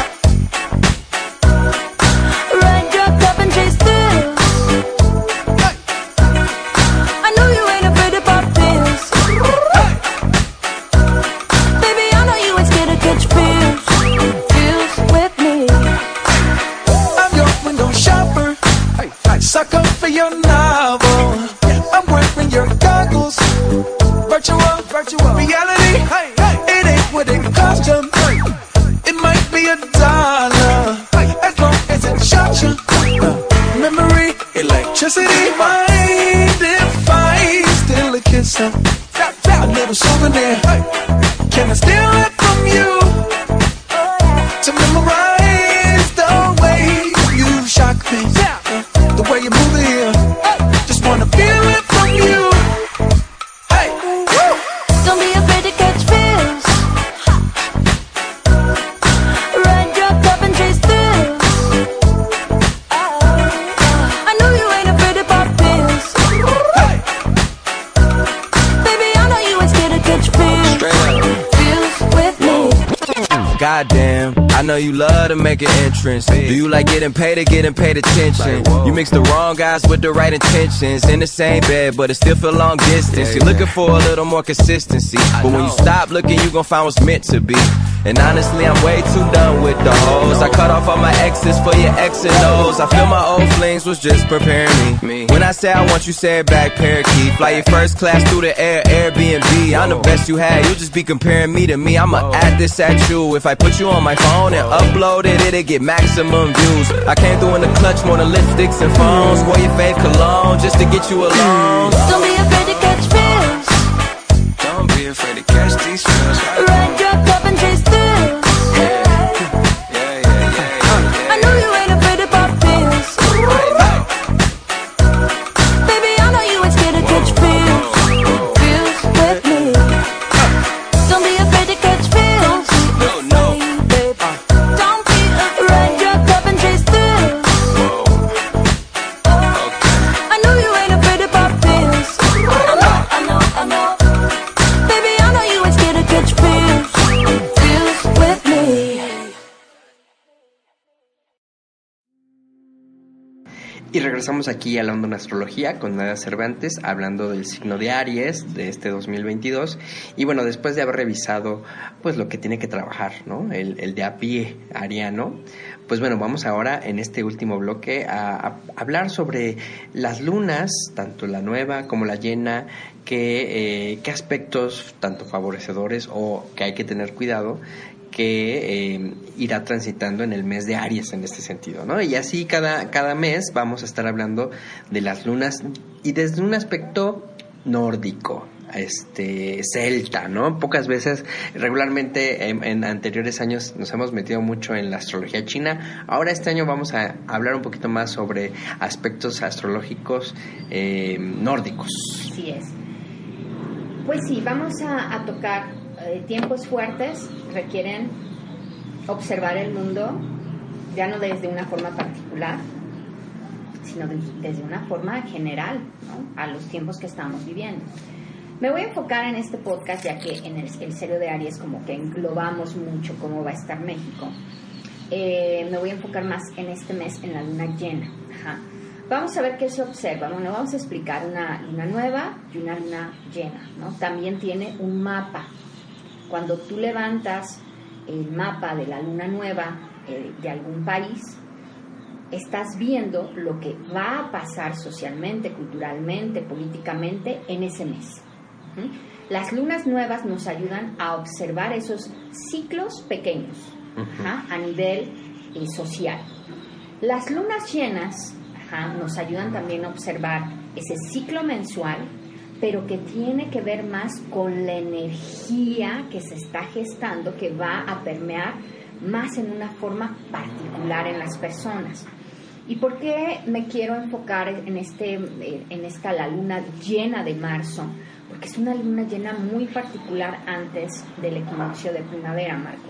Ride your cup and chase thrills. I know you ain't afraid to pop pills. Baby, I know you ain't scared to catch feels. Feels with me.
I'm your window shopper, sucker for your novel. I'm wearing your goggles. Virtual reality. It ain't what it cost you. It might be $1 as long as it shocks you. Memory, electricity. Mind if I steal a kiss? A little souvenir. Can I steal it from you? To memorize the way you shock me, the way you move it here. Just wanna feel it from you. Hey, woo.
Don't be afraid to catch feels. Ride your cup and chase thrills. I know you ain't afraid to pop pills. Baby, I know you ain't scared to catch feels. Feels with me.
Goddamn, I know you love to make an entrance. Do you like getting paid or getting paid attention? You mix the wrong guys with the right intentions. In the same bed, but it still feel long distance. You're looking for a little more consistency, but when you stop looking, you gon' find what's meant to be. And honestly, I'm way too done with the hoes. I cut off all my exes for your X and O's. I feel my old flings was just preparing me. When I say I want you, say it back, parakeet. Fly your first class through the air, Airbnb. I'm the best you had, you just be comparing me to me. I'ma add this at you. If I put you on my phone and upload it, it'll get maximum views. I came through in the clutch more than lipsticks and phones. Wore your fave cologne just to get you alone.
Don't be afraid to catch feels.
Don't be afraid to catch these feels.
Ride your cup and chase thrills. I know you ain't afraid to pop pills. Baby, I know you ain't scared to catch feels. Feels with me.
Y regresamos aquí a London Astrología con Nadia Cervantes, hablando del signo de Aries de este 2022. Y bueno, después de haber revisado pues lo que tiene que trabajar, ¿no? El de a pie ariano, pues bueno, vamos ahora en este último bloque a hablar sobre las lunas, tanto la nueva como la llena, qué aspectos tanto favorecedores o que hay que tener cuidado que irá transitando en el mes de Aries en este sentido, ¿no? Y así cada mes vamos a estar hablando de las lunas y desde un aspecto nórdico, celta, ¿no? Pocas veces, regularmente en anteriores años nos hemos metido mucho en la astrología china. Ahora este año vamos a hablar un poquito más sobre aspectos astrológicos nórdicos.
Así es. Pues sí, vamos a tocar tiempos fuertes, requieren observar el mundo ya no desde una forma particular, sino desde una forma general, ¿no? A los tiempos que estamos viviendo. Me voy a enfocar en este podcast, ya que en el cero de Aries como que englobamos mucho cómo va a estar México. Me voy a enfocar más en este mes, en la luna llena. Ajá. Vamos a ver qué se observa. Bueno, vamos a explicar una luna nueva y una luna llena, ¿no? También tiene un mapa. Cuando tú levantas el mapa de la luna nueva de algún país, estás viendo lo que va a pasar socialmente, culturalmente, políticamente en ese mes. Las lunas nuevas nos ayudan a observar esos ciclos pequeños a nivel social. Las lunas llenas nos ayudan también a observar ese ciclo mensual, pero que tiene que ver más con la energía que se está gestando, que va a permear más en una forma particular en las personas. ¿Y por qué me quiero enfocar en la luna llena de marzo? Porque es una luna llena muy particular antes del equinoccio de primavera, Marco.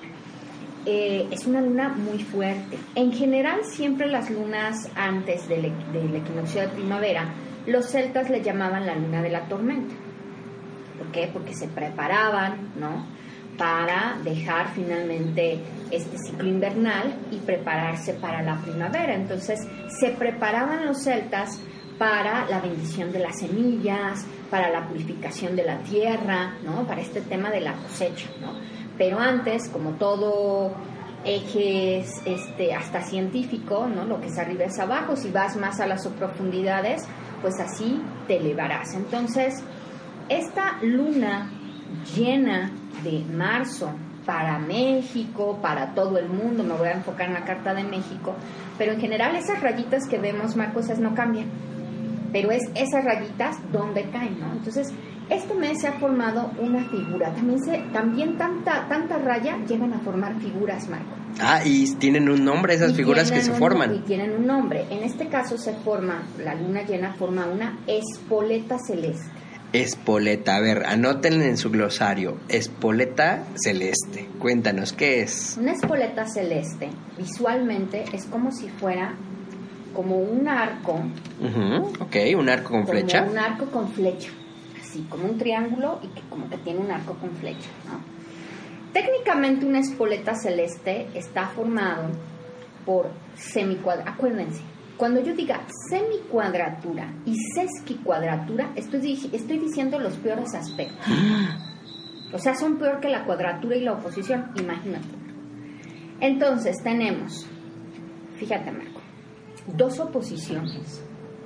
Es una luna muy fuerte. En general, siempre las lunas antes del equinoccio de primavera, los celtas le llamaban la luna de la tormenta. ¿Por qué? Porque se preparaban, ¿no?, para dejar finalmente este ciclo invernal y prepararse para la primavera. Entonces, se preparaban los celtas para la bendición de las semillas, para la purificación de la tierra, ¿no?, para este tema de la cosecha, ¿no? Pero antes, como todo eje hasta científico, ¿no?, lo que es arriba es abajo. Si vas más a las profundidades, pues así te elevarás. Entonces, esta luna llena de marzo para México, para todo el mundo, me voy a enfocar en la carta de México, pero en general esas rayitas que vemos, Marco, esas no cambian, pero es esas rayitas donde caen, ¿no? Entonces, este mes se ha formado una figura, también tanta raya llegan a formar figuras, Marco.
Y tienen un nombre esas figuras que se forman.
Y tienen un nombre. En este caso la luna llena forma una espoleta celeste.
Espoleta, a ver, anoten en su glosario, espoleta celeste. Cuéntanos, ¿qué es?
Una espoleta celeste, visualmente, es como si fuera como un arco.
Ok, un arco con flecha.
Como un arco con flecha, así, como un triángulo y que como que tiene un arco con flecha, ¿no? Técnicamente una espoleta celeste está formado por semicuadratura. Acuérdense, cuando yo diga semicuadratura y sesquicuadratura, estoy diciendo los peores aspectos. O sea, son peor que la cuadratura y la oposición, imagínate. Entonces tenemos, fíjate, Marco, 2 oposiciones,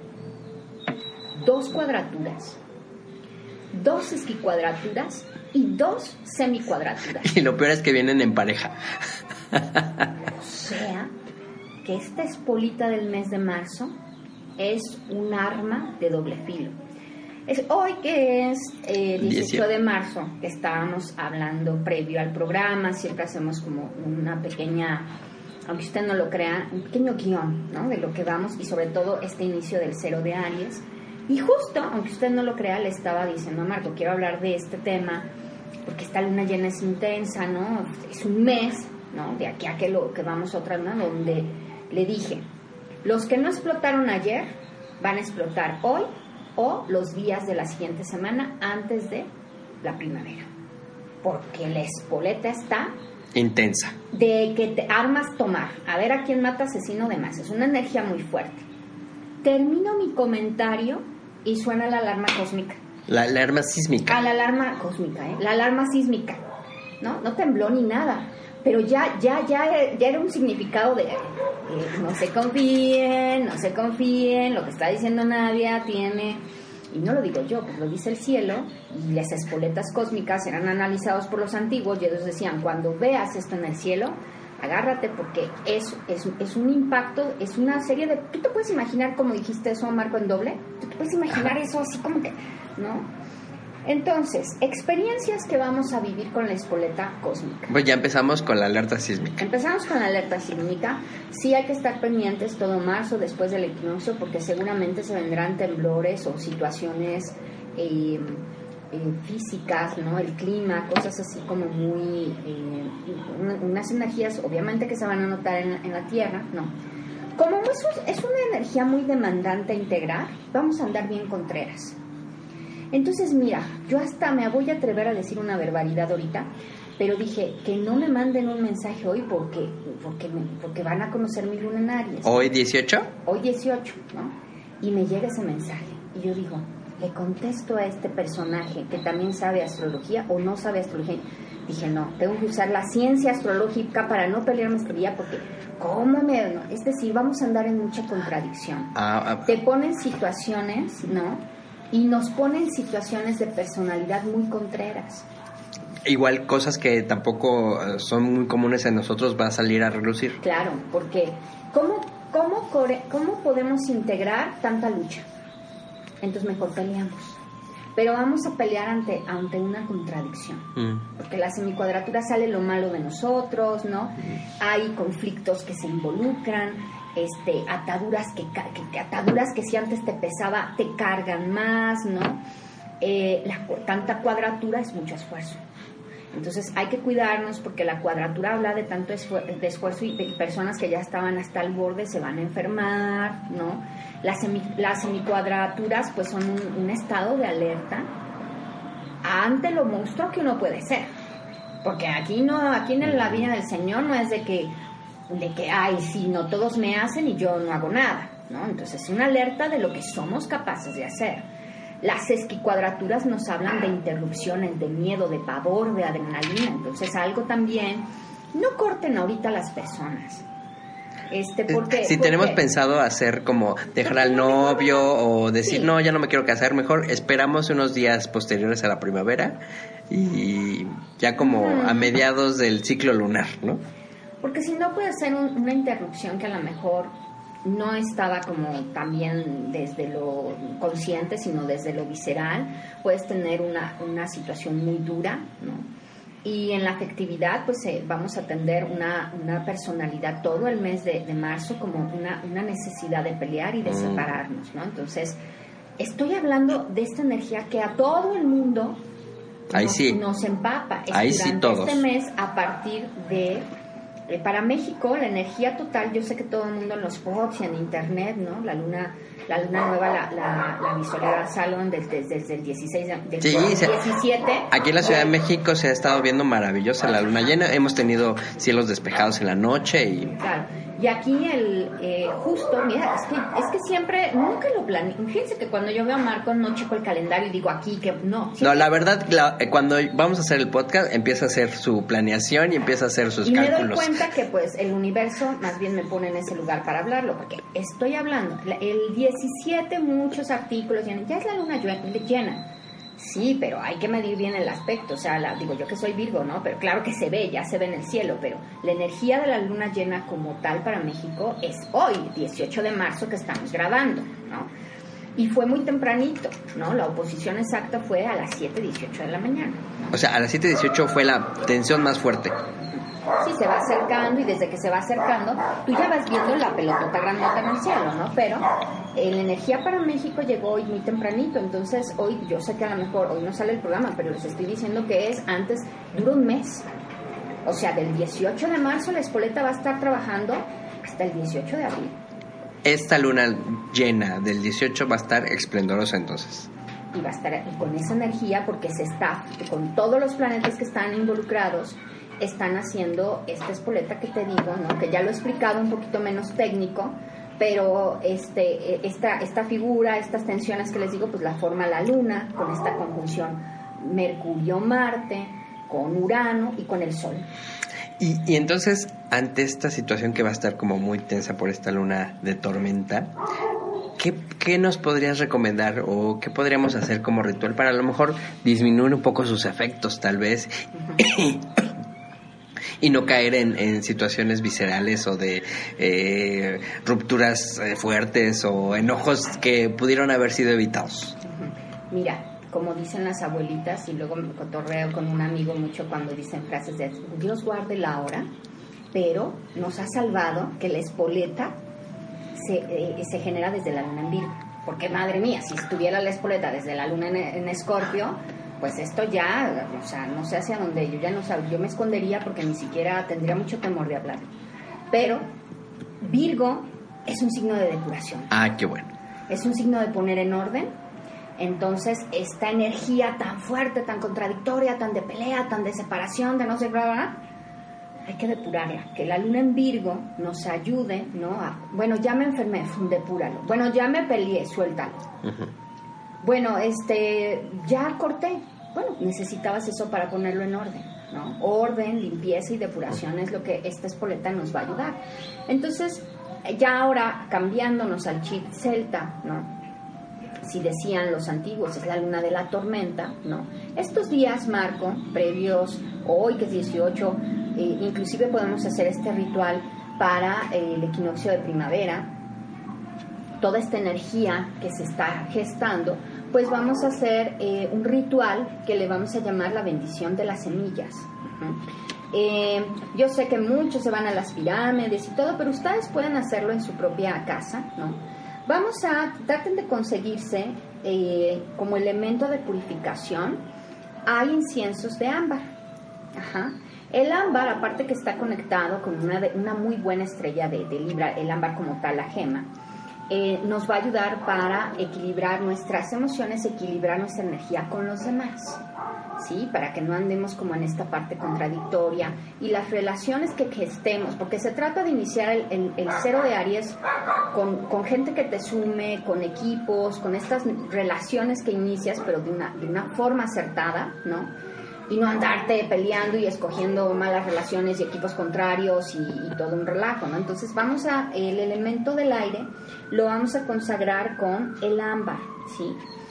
2 cuadraturas, 2 sesquicuadraturas y 2 semicuadraturas.
Y lo peor es que vienen en pareja.
O sea, que esta espolita del mes de marzo es un arma de doble filo. Hoy que es 18 de marzo, que estábamos hablando previo al programa, siempre hacemos como una pequeña, aunque usted no lo crea, un pequeño guión, ¿no?, de lo que vamos, y sobre todo este inicio del cero de Aries. Y justo, aunque usted no lo crea, le estaba diciendo a Marco, quiero hablar de este tema, porque esta luna llena es intensa, ¿no? Es un mes, ¿no?, de aquí a que vamos a otra luna, donde le dije, los que no explotaron ayer van a explotar hoy o los días de la siguiente semana antes de la primavera. Porque la espoleta está
intensa.
De que te armas tomar. A ver a quién mata asesino de más. Es una energía muy fuerte. termino mi comentario y suena la alarma cósmica.
La alarma sísmica.
La alarma cósmica, la alarma sísmica. No tembló ni nada, pero ya era un significado de no se confíen, lo que está diciendo Nadia tiene, y no lo digo yo, pues lo dice el cielo, y las espoletas cósmicas eran analizados por los antiguos, y ellos decían, cuando veas esto en el cielo, agárrate, porque es un impacto, es una serie de... ¿Tú te puedes imaginar, como dijiste eso, Marco, en doble? ¿Tú te puedes imaginar eso así como que...? ¿No? Entonces, experiencias que vamos a vivir con la espoleta cósmica.
Pues ya empezamos con la alerta sísmica.
Empezamos con la alerta sísmica. Sí hay que estar pendientes todo marzo después del equinoccio, porque seguramente se vendrán temblores o situaciones físicas, ¿no? El clima, cosas así como muy... unas energías obviamente que se van a notar en la Tierra, ¿no? Como eso es una energía muy demandante a integrar, vamos a andar bien contreras. Entonces, mira, yo hasta me voy a atrever a decir una barbaridad ahorita, pero dije que no me manden un mensaje hoy porque van a conocer mi luna en Aries.
¿Hoy 18?
Hoy 18, ¿no? Y me llega ese mensaje y yo digo, ¿le contesto a este personaje que también sabe astrología o no sabe astrología? Dije, no, tengo que usar la ciencia astrológica para no pelearme astrología porque, es decir, vamos a andar en mucha contradicción. Te ponen situaciones, ¿no? Y nos ponen situaciones de personalidad muy contreras.
Igual cosas que tampoco son muy comunes en nosotros va a salir a relucir.
Claro, porque ¿cómo podemos integrar tanta lucha? Entonces mejor peleamos. Pero vamos a pelear ante una contradicción. Porque la semicuadratura sale lo malo de nosotros, ¿no? Hay conflictos que se involucran, ataduras que si antes te pesaba, te cargan más, ¿no? Tanta cuadratura es mucho esfuerzo. Entonces hay que cuidarnos porque la cuadratura habla de tanto de esfuerzo y personas que ya estaban hasta el borde se van a enfermar, ¿no? Las semicuadraturas pues son un estado de alerta ante lo monstruo que uno puede ser. Porque aquí en la vida del Señor no es de que ay, sí, no, todos me hacen y yo no hago nada, ¿no? Entonces es una alerta de lo que somos capaces de hacer. Las esquicuadraturas nos hablan de interrupciones, de miedo, de pavor, de adrenalina. Entonces algo también, no corten ahorita a las personas.
Si tenemos pensado hacer como dejar al novio o decir, no, ya no me quiero casar, mejor esperamos unos días posteriores a la primavera y ya como a mediados del ciclo lunar, ¿no?
Porque si no puede ser una interrupción que a lo mejor no estaba como también desde lo consciente, sino desde lo visceral, puedes tener una situación muy dura, ¿no? Y en la afectividad, pues vamos a atender una personalidad todo el mes de marzo como una necesidad de pelear y de separarnos, ¿no? Entonces, estoy hablando de esta energía que a todo el mundo nos empapa.
Ahí sí, todos.
Este mes, a partir de... para México, la energía total, yo sé que todo el mundo en los posts y en internet, ¿no? La luna nueva la visualiza Salón desde el 16 del 17.
Aquí en la Ciudad de México se ha estado viendo maravillosa la luna llena. Hemos tenido cielos despejados en la noche y... Claro.
Y aquí justo, mira, es que siempre, nunca lo planeo. Fíjense que cuando yo veo a Marco no checo el calendario y digo aquí que no.
No, la verdad, cuando vamos a hacer el podcast empieza a hacer su planeación y empieza a hacer sus cálculos.
Y me doy cuenta que pues el universo más bien me pone en ese lugar para hablarlo, porque estoy hablando, el 17 muchos artículos, ya es la luna llena. Sí, pero hay que medir bien el aspecto, o sea, digo yo que soy Virgo, ¿no? Pero claro que ya se ve en el cielo, pero la energía de la luna llena como tal para México es hoy, 18 de marzo, que estamos grabando, ¿no? Y fue muy tempranito, ¿no? La oposición exacta fue a las 7:18 de la mañana, ¿no?
O sea, a las 7:18 fue la tensión más fuerte.
Sí, se va acercando y desde que se va acercando, tú ya vas viendo la pelotota grandota en el cielo, ¿no? Pero la energía para México llegó hoy muy tempranito, entonces hoy, yo sé que a lo mejor hoy no sale el programa, pero les estoy diciendo que dura un mes. O sea, del 18 de marzo la espoleta va a estar trabajando hasta el 18 de abril.
Esta luna llena del 18 va a estar esplendorosa entonces.
Y va a estar con esa energía porque con todos los planetas que están involucrados, están haciendo esta espoleta que te digo, ¿no? Que ya lo he explicado un poquito menos técnico, pero esta figura, estas tensiones que les digo, pues la forma la Luna, con esta conjunción Mercurio-Marte, con Urano y con el Sol.
Y entonces, ante esta situación que va a estar como muy tensa por esta luna de tormenta, ¿qué nos podrías recomendar o qué podríamos hacer como ritual para a lo mejor disminuir un poco sus efectos, tal vez? Y no caer en situaciones viscerales o de rupturas fuertes o enojos que pudieron haber sido evitados.
Mira, como dicen las abuelitas, y luego me cotorreo con un amigo mucho cuando dicen frases de Dios guarde la hora, pero nos ha salvado que la espoleta se genera desde la luna en Virgo. Porque madre mía, si estuviera la espoleta desde la luna en Escorpio, pues esto ya, o sea, no sé hacia dónde, yo ya no sabía, yo me escondería porque ni siquiera tendría mucho temor de hablar. Pero Virgo es un signo de depuración.
Ah, qué bueno.
Es un signo de poner en orden. Entonces, esta energía tan fuerte, tan contradictoria, tan de pelea, tan de separación, de no sé, hay que depurarla. Que la luna en Virgo nos ayude, ¿no? Bueno, ya me enfermé, depúralo. Bueno, ya me peleé, suéltalo. Uh-huh. Bueno, ya corté. Bueno, necesitabas eso para ponerlo en orden, ¿no? Orden, limpieza y depuración es lo que esta espoleta nos va a ayudar. Entonces, ya ahora cambiándonos al chip celta, ¿no? Si decían los antiguos, es la luna de la tormenta, ¿no? Estos días, Marco, previos, hoy que es 18, inclusive podemos hacer este ritual para el equinoccio de primavera. Toda esta energía que se está gestando, pues vamos a hacer un ritual que le vamos a llamar la bendición de las semillas. Yo sé que muchos se van a las pirámides y todo, pero ustedes pueden hacerlo en su propia casa, ¿no? Traten de conseguirse como elemento de purificación, hay inciensos de ámbar. Ajá. El ámbar, aparte que está conectado con una muy buena estrella de Libra, el ámbar como tal, la gema, nos va a ayudar para equilibrar nuestras emociones, equilibrar nuestra energía con los demás, ¿sí? Para que no andemos como en esta parte contradictoria y las relaciones que gestemos, porque se trata de iniciar el cero de Aries con gente que te sume, con equipos, con estas relaciones que inicias, pero de una forma acertada, ¿no? Y no andarte peleando y escogiendo malas relaciones y equipos contrarios y todo un relajo, ¿no? Entonces el elemento del aire lo vamos a consagrar con el ámbar, ¿sí?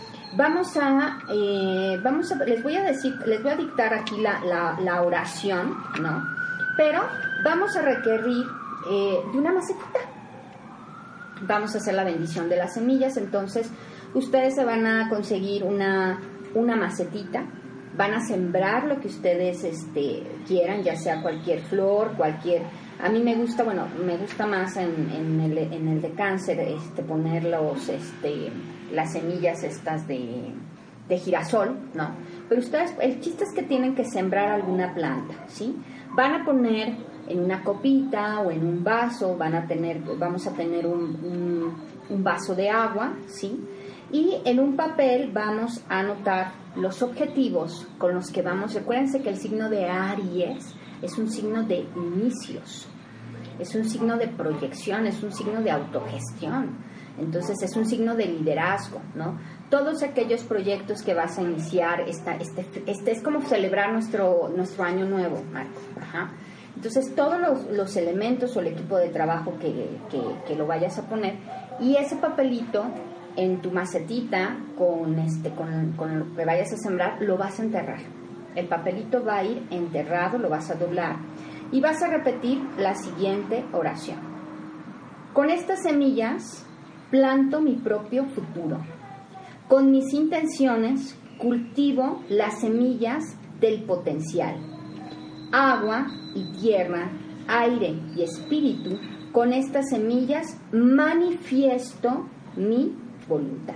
Les voy a dictar aquí la oración, ¿no? Pero vamos a requerir de una macetita. Vamos a hacer la bendición de las semillas, entonces ustedes se van a conseguir una macetita. Van a sembrar lo que ustedes quieran, ya sea cualquier flor, a mí me gusta más en el de cáncer poner las semillas estas de girasol, ¿no? Pero ustedes, el chiste es que tienen que sembrar alguna planta, ¿sí? Van a poner en una copita o en un vaso, vamos a tener un vaso de agua, ¿sí? Y en un papel vamos a anotar los objetivos con los que vamos. Recuérdense que el signo de Aries es un signo de inicios, es un signo de proyección, es un signo de autogestión. Entonces es un signo de liderazgo, ¿no? Todos aquellos proyectos que vas a iniciar, es como celebrar nuestro año nuevo, Marco. Ajá. Entonces todos los elementos o el equipo de trabajo que lo vayas a poner, y ese papelito en tu macetita con lo que vayas a sembrar, lo vas a enterrar. El papelito va a ir enterrado, lo vas a doblar y vas a repetir la siguiente oración. Con estas semillas planto mi propio futuro. Con mis intenciones cultivo las semillas del potencial. Agua y tierra, aire y espíritu, con estas semillas manifiesto mi voluntad.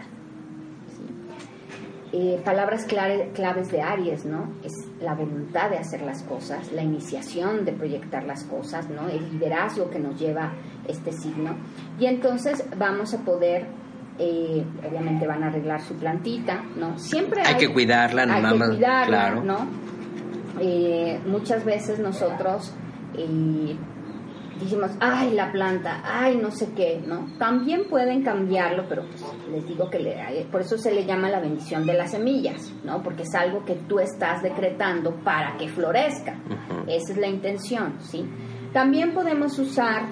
¿Sí? Palabras claves de Aries, ¿no? Es la voluntad de hacer las cosas, la iniciación de proyectar las cosas, ¿no? El liderazgo que nos lleva este signo. Y entonces vamos a poder, obviamente van a arreglar su plantita, ¿no? Siempre hay
que cuidarla, ¿no?
Hay que cuidarla,
claro.
¿no? Muchas veces nosotros dijimos, ay, la planta, ay, no sé qué, ¿no? También pueden cambiarlo, pero pues, les digo que por eso se le llama la bendición de las semillas, ¿no? Porque es algo que tú estás decretando para que florezca. Esa es la intención, ¿sí? También podemos usar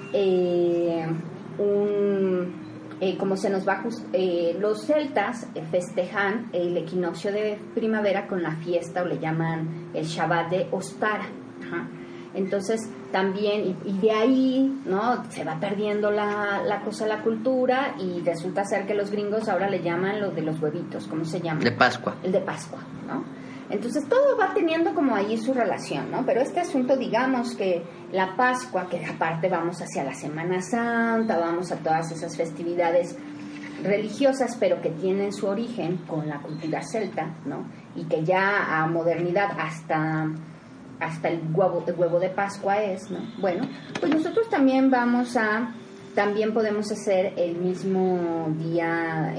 como se nos va los celtas festejan el equinoccio de primavera con la fiesta, o le llaman el Shabbat de Ostara. Ajá. Entonces también, y de ahí, ¿no? Se va perdiendo la cosa, la cultura, y resulta ser que los gringos ahora le llaman lo de los huevitos. ¿Cómo se llama?
De Pascua.
El de Pascua, ¿no? Entonces todo va teniendo como ahí su relación, ¿no? Pero este asunto, digamos que la Pascua, que aparte vamos hacia la Semana Santa, vamos a todas esas festividades religiosas, pero que tienen su origen con la cultura celta, ¿no? Y que ya a modernidad hasta el huevo de Pascua es, ¿no? Bueno, pues nosotros también podemos hacer el mismo día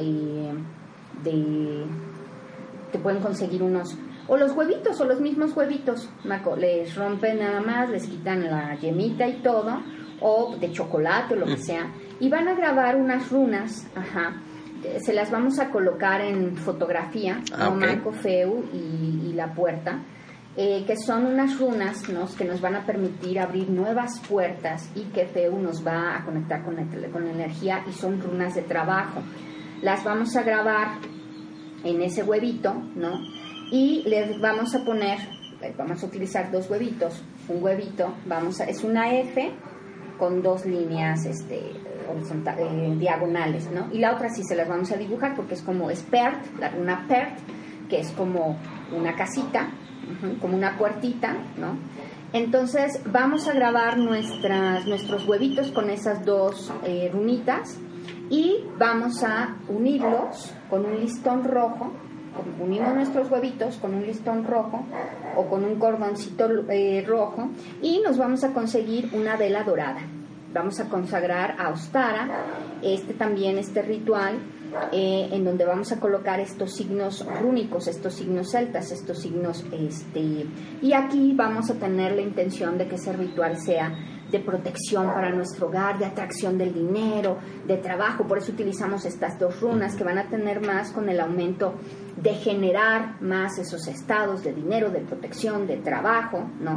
te pueden conseguir o los huevitos, o los mismos huevitos, les rompen nada más, les quitan la yemita y todo, o de chocolate o lo que sea, y van a grabar unas runas, se las vamos a colocar en fotografía, Marco Feu y la puerta, que son unas runas, ¿no? Que nos van a permitir abrir nuevas puertas, y que Feu nos va a conectar con la energía, y son runas de trabajo. Las vamos a grabar en ese huevito, ¿no? Y les vamos a poner, vamos a utilizar 2 huevitos. Un huevito, es una F con 2 líneas diagonales, ¿no? Y la otra sí se las vamos a dibujar, porque es como una pert, que es como una casita, como una puertita, ¿no? Entonces vamos a grabar nuestros huevitos con esas 2 runitas, y vamos a unirlos con un listón rojo. Unimos nuestros huevitos con un listón rojo o con un cordoncito rojo, y nos vamos a conseguir una vela dorada. Vamos a consagrar a Ostara este ritual, en donde vamos a colocar estos signos rúnicos, estos signos celtas, estos signos y aquí vamos a tener la intención de que ese ritual sea de protección para nuestro hogar, de atracción del dinero, de trabajo. Por eso utilizamos estas 2 runas, que van a tener más con el aumento de generar más esos estados de dinero, de protección, de trabajo, ¿no?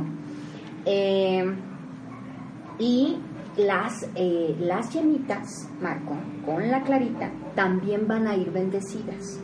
Y las yemitas, Marco, con la clarita, también van a ir bendecidas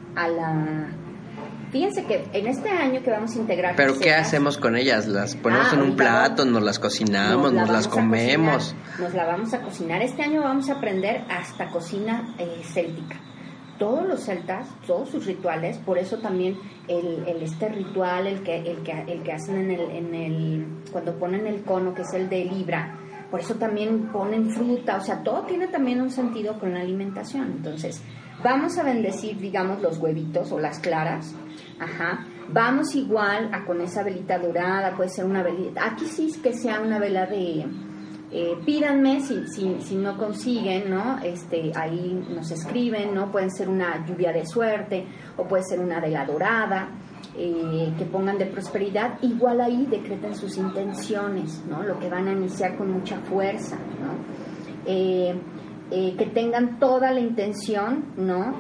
Fíjense que en este año que vamos a integrar...
¿Pero qué hacemos con ellas? ¿Las ponemos en un plato, nos las cocinamos, nos las comemos?
Nos la vamos a cocinar. Este año vamos a aprender hasta cocina céltica. Todos los celtas, todos sus rituales, por eso también este ritual, el que hacen cuando ponen el cono, que es el de Libra, por eso también ponen fruta, o sea, todo tiene también un sentido con la alimentación. Entonces, vamos a bendecir, digamos, los huevitos o las claras, vamos igual con esa velita dorada, puede ser una velita, aquí sí es que sea una vela de... pídanme si no consiguen, ¿no? Ahí nos escriben, ¿no? Pueden ser una lluvia de suerte, o puede ser una vela dorada, que pongan de prosperidad. Igual ahí decreten sus intenciones, ¿no? Lo que van a iniciar con mucha fuerza, ¿no? Que tengan toda la intención, ¿no?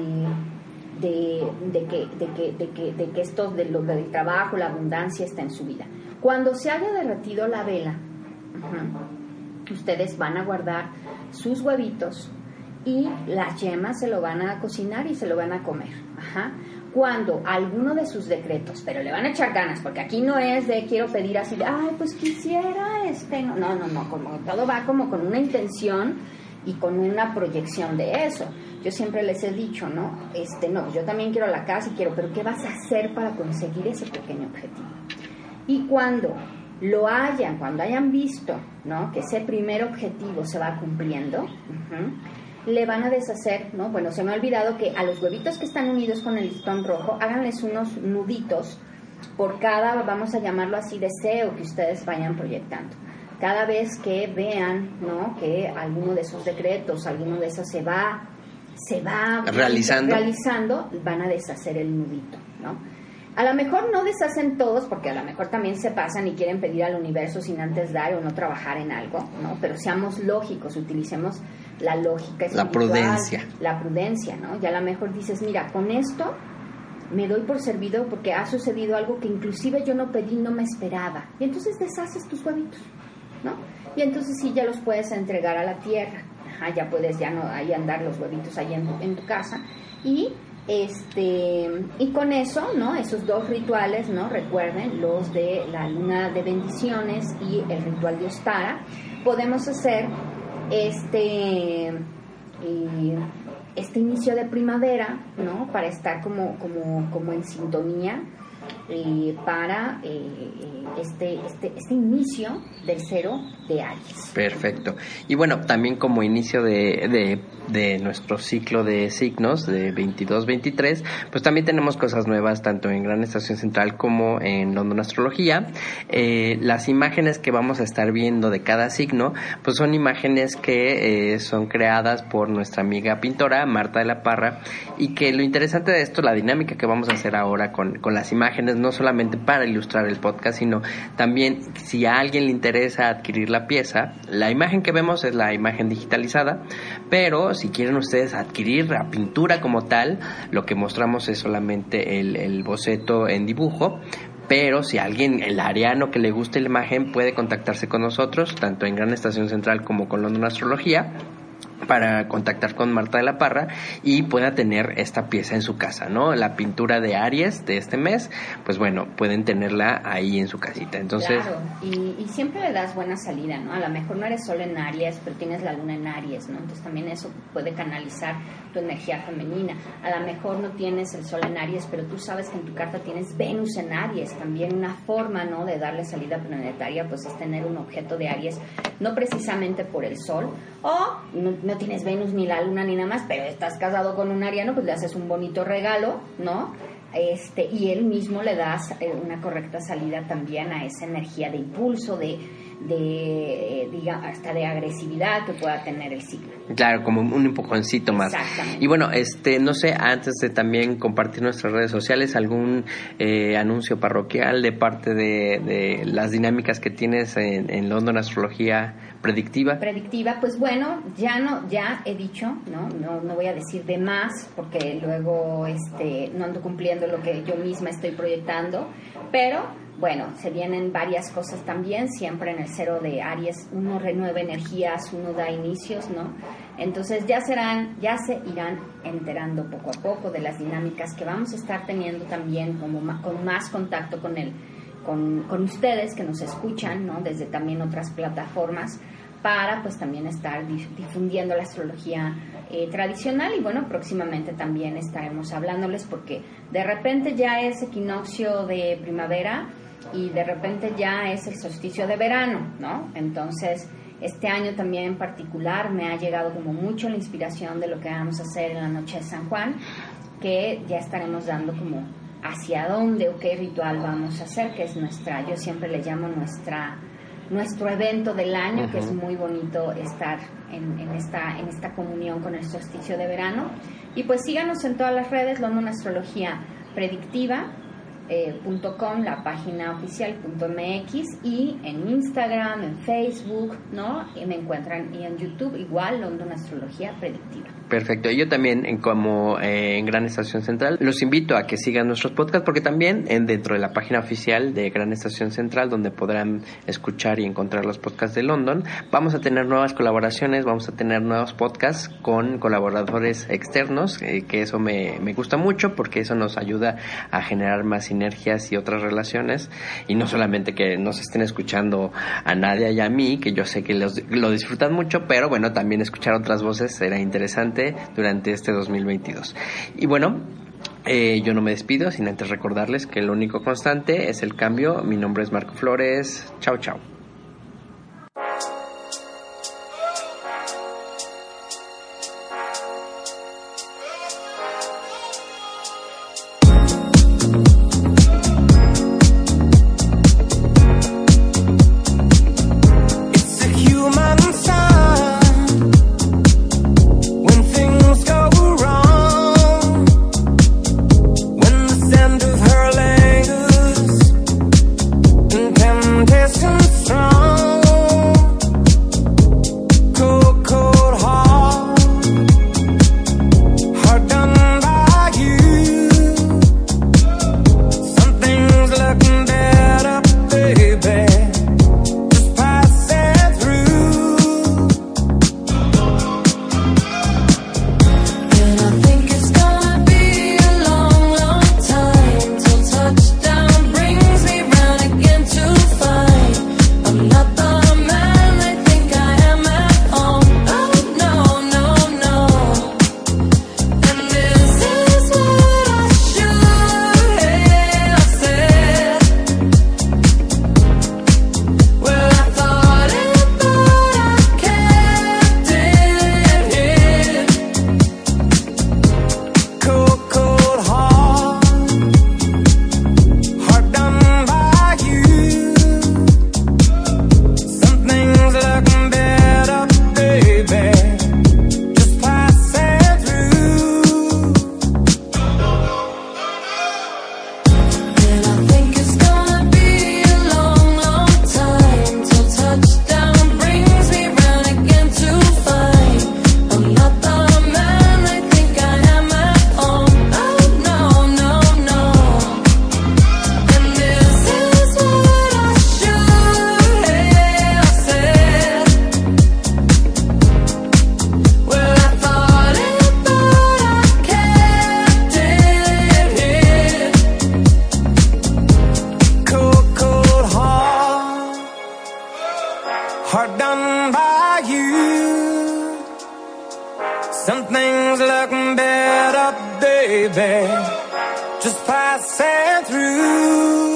De que esto del trabajo, la abundancia está en su vida. Cuando se haya derretido la vela, ustedes van a guardar sus huevitos, y las yemas se lo van a cocinar y se lo van a comer. Cuando alguno de sus decretos, pero le van a echar ganas, porque aquí no es de quiero pedir así de, ay, pues quisiera no, como todo va como con una intención y con una proyección de eso. Yo siempre les he dicho, ¿no? No, yo también quiero la casa y quiero, pero ¿qué vas a hacer para conseguir ese pequeño objetivo? Y cuando hayan visto, ¿no? Que ese primer objetivo se va cumpliendo, le van a deshacer, ¿no? Bueno, se me ha olvidado que a los huevitos que están unidos con el listón rojo, háganles unos nuditos por cada, vamos a llamarlo así, deseo que ustedes vayan proyectando. Cada vez que vean, ¿no? Que alguno de esos decretos, alguno de esos se va realizando, van a deshacer el nudito, ¿no? A lo mejor no deshacen todos, porque a lo mejor también se pasan y quieren pedir al universo sin antes dar o no trabajar en algo, ¿no? Pero seamos lógicos, utilicemos la lógica espiritual, la prudencia, ¿no? Y a lo mejor dices, mira, con esto me doy por servido porque ha sucedido algo que inclusive yo no pedí, no me esperaba. Y entonces deshaces tus huevitos, ¿no? Y entonces sí ya los puedes entregar a la tierra. Ajá, ya puedes ya no ahí andar los huevitos ahí en tu casa. Y con eso, ¿no? Esos 2 rituales, ¿no? Recuerden, los de la luna de bendiciones y el ritual de Ostara. Podemos hacer este inicio de primavera, ¿no? Para estar como en sintonía para este inicio del 0 de Aries.
Perfecto. Y bueno, también como inicio de nuestro ciclo de signos de 22-23, pues también tenemos cosas nuevas tanto en Gran Estación Central como en London Astrología. Las imágenes que vamos a estar viendo de cada signo, pues son imágenes que son creadas por nuestra amiga pintora Marta de la Parra, y que lo interesante de esto, la dinámica que vamos a hacer ahora con las imágenes, no solamente para ilustrar el podcast, sino también si a alguien le interesa adquirir la pieza, la imagen que vemos es la imagen digitalizada, pero si quieren ustedes adquirir la pintura como tal, lo que mostramos es solamente el boceto en dibujo. Pero si alguien, el ariano que le guste la imagen, puede contactarse con nosotros, tanto en Gran Estación Central como con London Astrología, para contactar con Marta de la Parra y pueda tener esta pieza en su casa, ¿no? La pintura de Aries de este mes, pues bueno, pueden tenerla ahí en su casita. Entonces,
claro, y siempre le das buena salida, ¿no? A lo mejor no eres Sol en Aries, pero tienes la Luna en Aries, ¿no? Entonces también eso puede canalizar tu energía femenina. A lo mejor no tienes el Sol en Aries, pero tú sabes que en tu carta tienes Venus en Aries. También una forma, ¿no?, de darle salida planetaria, pues es tener un objeto de Aries, no precisamente por el Sol, o no tienes Venus ni la Luna ni nada más, pero estás casado con un ariano, pues le haces un bonito regalo, ¿no? Y él mismo le das una correcta salida también a esa energía de impulso, digamos, hasta de agresividad que pueda tener el signo.
Claro, como un empujoncito más.
Exactamente.
Y bueno, no sé, antes de también compartir nuestras redes sociales, algún anuncio parroquial de parte de las dinámicas que tienes en London Astrología Predictiva.
Pues bueno, ya he dicho, no voy a decir de más, porque luego no ando cumpliendo lo que yo misma estoy proyectando, pero bueno, se vienen varias cosas también, siempre en el 0 de Aries, uno renueva energías, uno da inicios, ¿no? Entonces ya se irán enterando poco a poco de las dinámicas que vamos a estar teniendo también con más contacto con ustedes que nos escuchan, ¿no? Desde también otras plataformas, para pues también estar difundiendo la astrología tradicional. Y bueno, próximamente también estaremos hablándoles, porque de repente ya es equinoccio de primavera y de repente ya es el solsticio de verano, ¿no? Entonces este año también en particular me ha llegado como mucho la inspiración de lo que vamos a hacer en la noche de San Juan, que ya estaremos dando como hacia dónde o qué ritual vamos a hacer, que es yo siempre le llamo nuestro evento del año, que es muy bonito estar en esta comunión con el solsticio de verano. Y pues síganos en todas las redes, London Astrología Predictiva .com, la página oficial .mx, y en Instagram, en Facebook, ¿no? Y me encuentran, y en YouTube igual, London Astrología Predictiva.
Perfecto. Yo también, en Gran Estación Central, los invito a que sigan nuestros podcasts, porque también dentro de la página oficial de Gran Estación Central, donde podrán escuchar y encontrar los podcasts de London, vamos a tener nuevas colaboraciones, vamos a tener nuevos podcasts con colaboradores externos, que eso me gusta mucho, porque eso nos ayuda a generar más sinergias y otras relaciones, y no solamente que nos estén escuchando a Nadia y a mí, que yo sé que lo disfrutan mucho, pero bueno, también escuchar otras voces será interesante durante este 2022. Y bueno, yo no me despido sin antes recordarles que lo único constante es el cambio. Mi nombre es Marco Flores. Chao, chao.
Of her leg
hard done by you. Some things look better, baby, just passing through.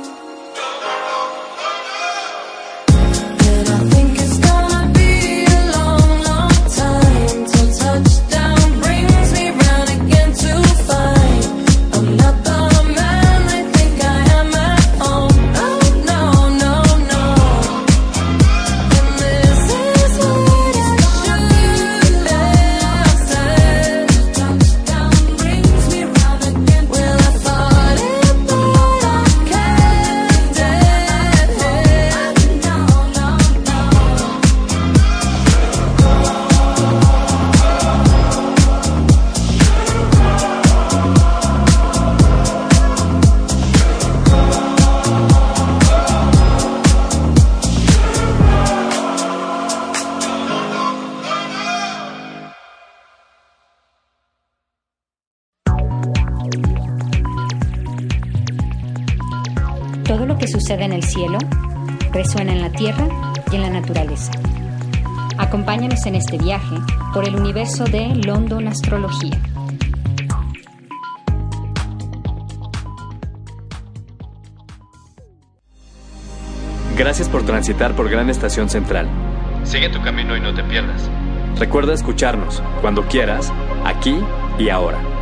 Todo lo que sucede en el cielo resuena en la tierra y en la naturaleza. Acompáñanos en este viaje por el universo de London Astrología.
Gracias por transitar por Gran Estación Central. Sigue tu camino y no te pierdas. Recuerda escucharnos cuando quieras, aquí y ahora.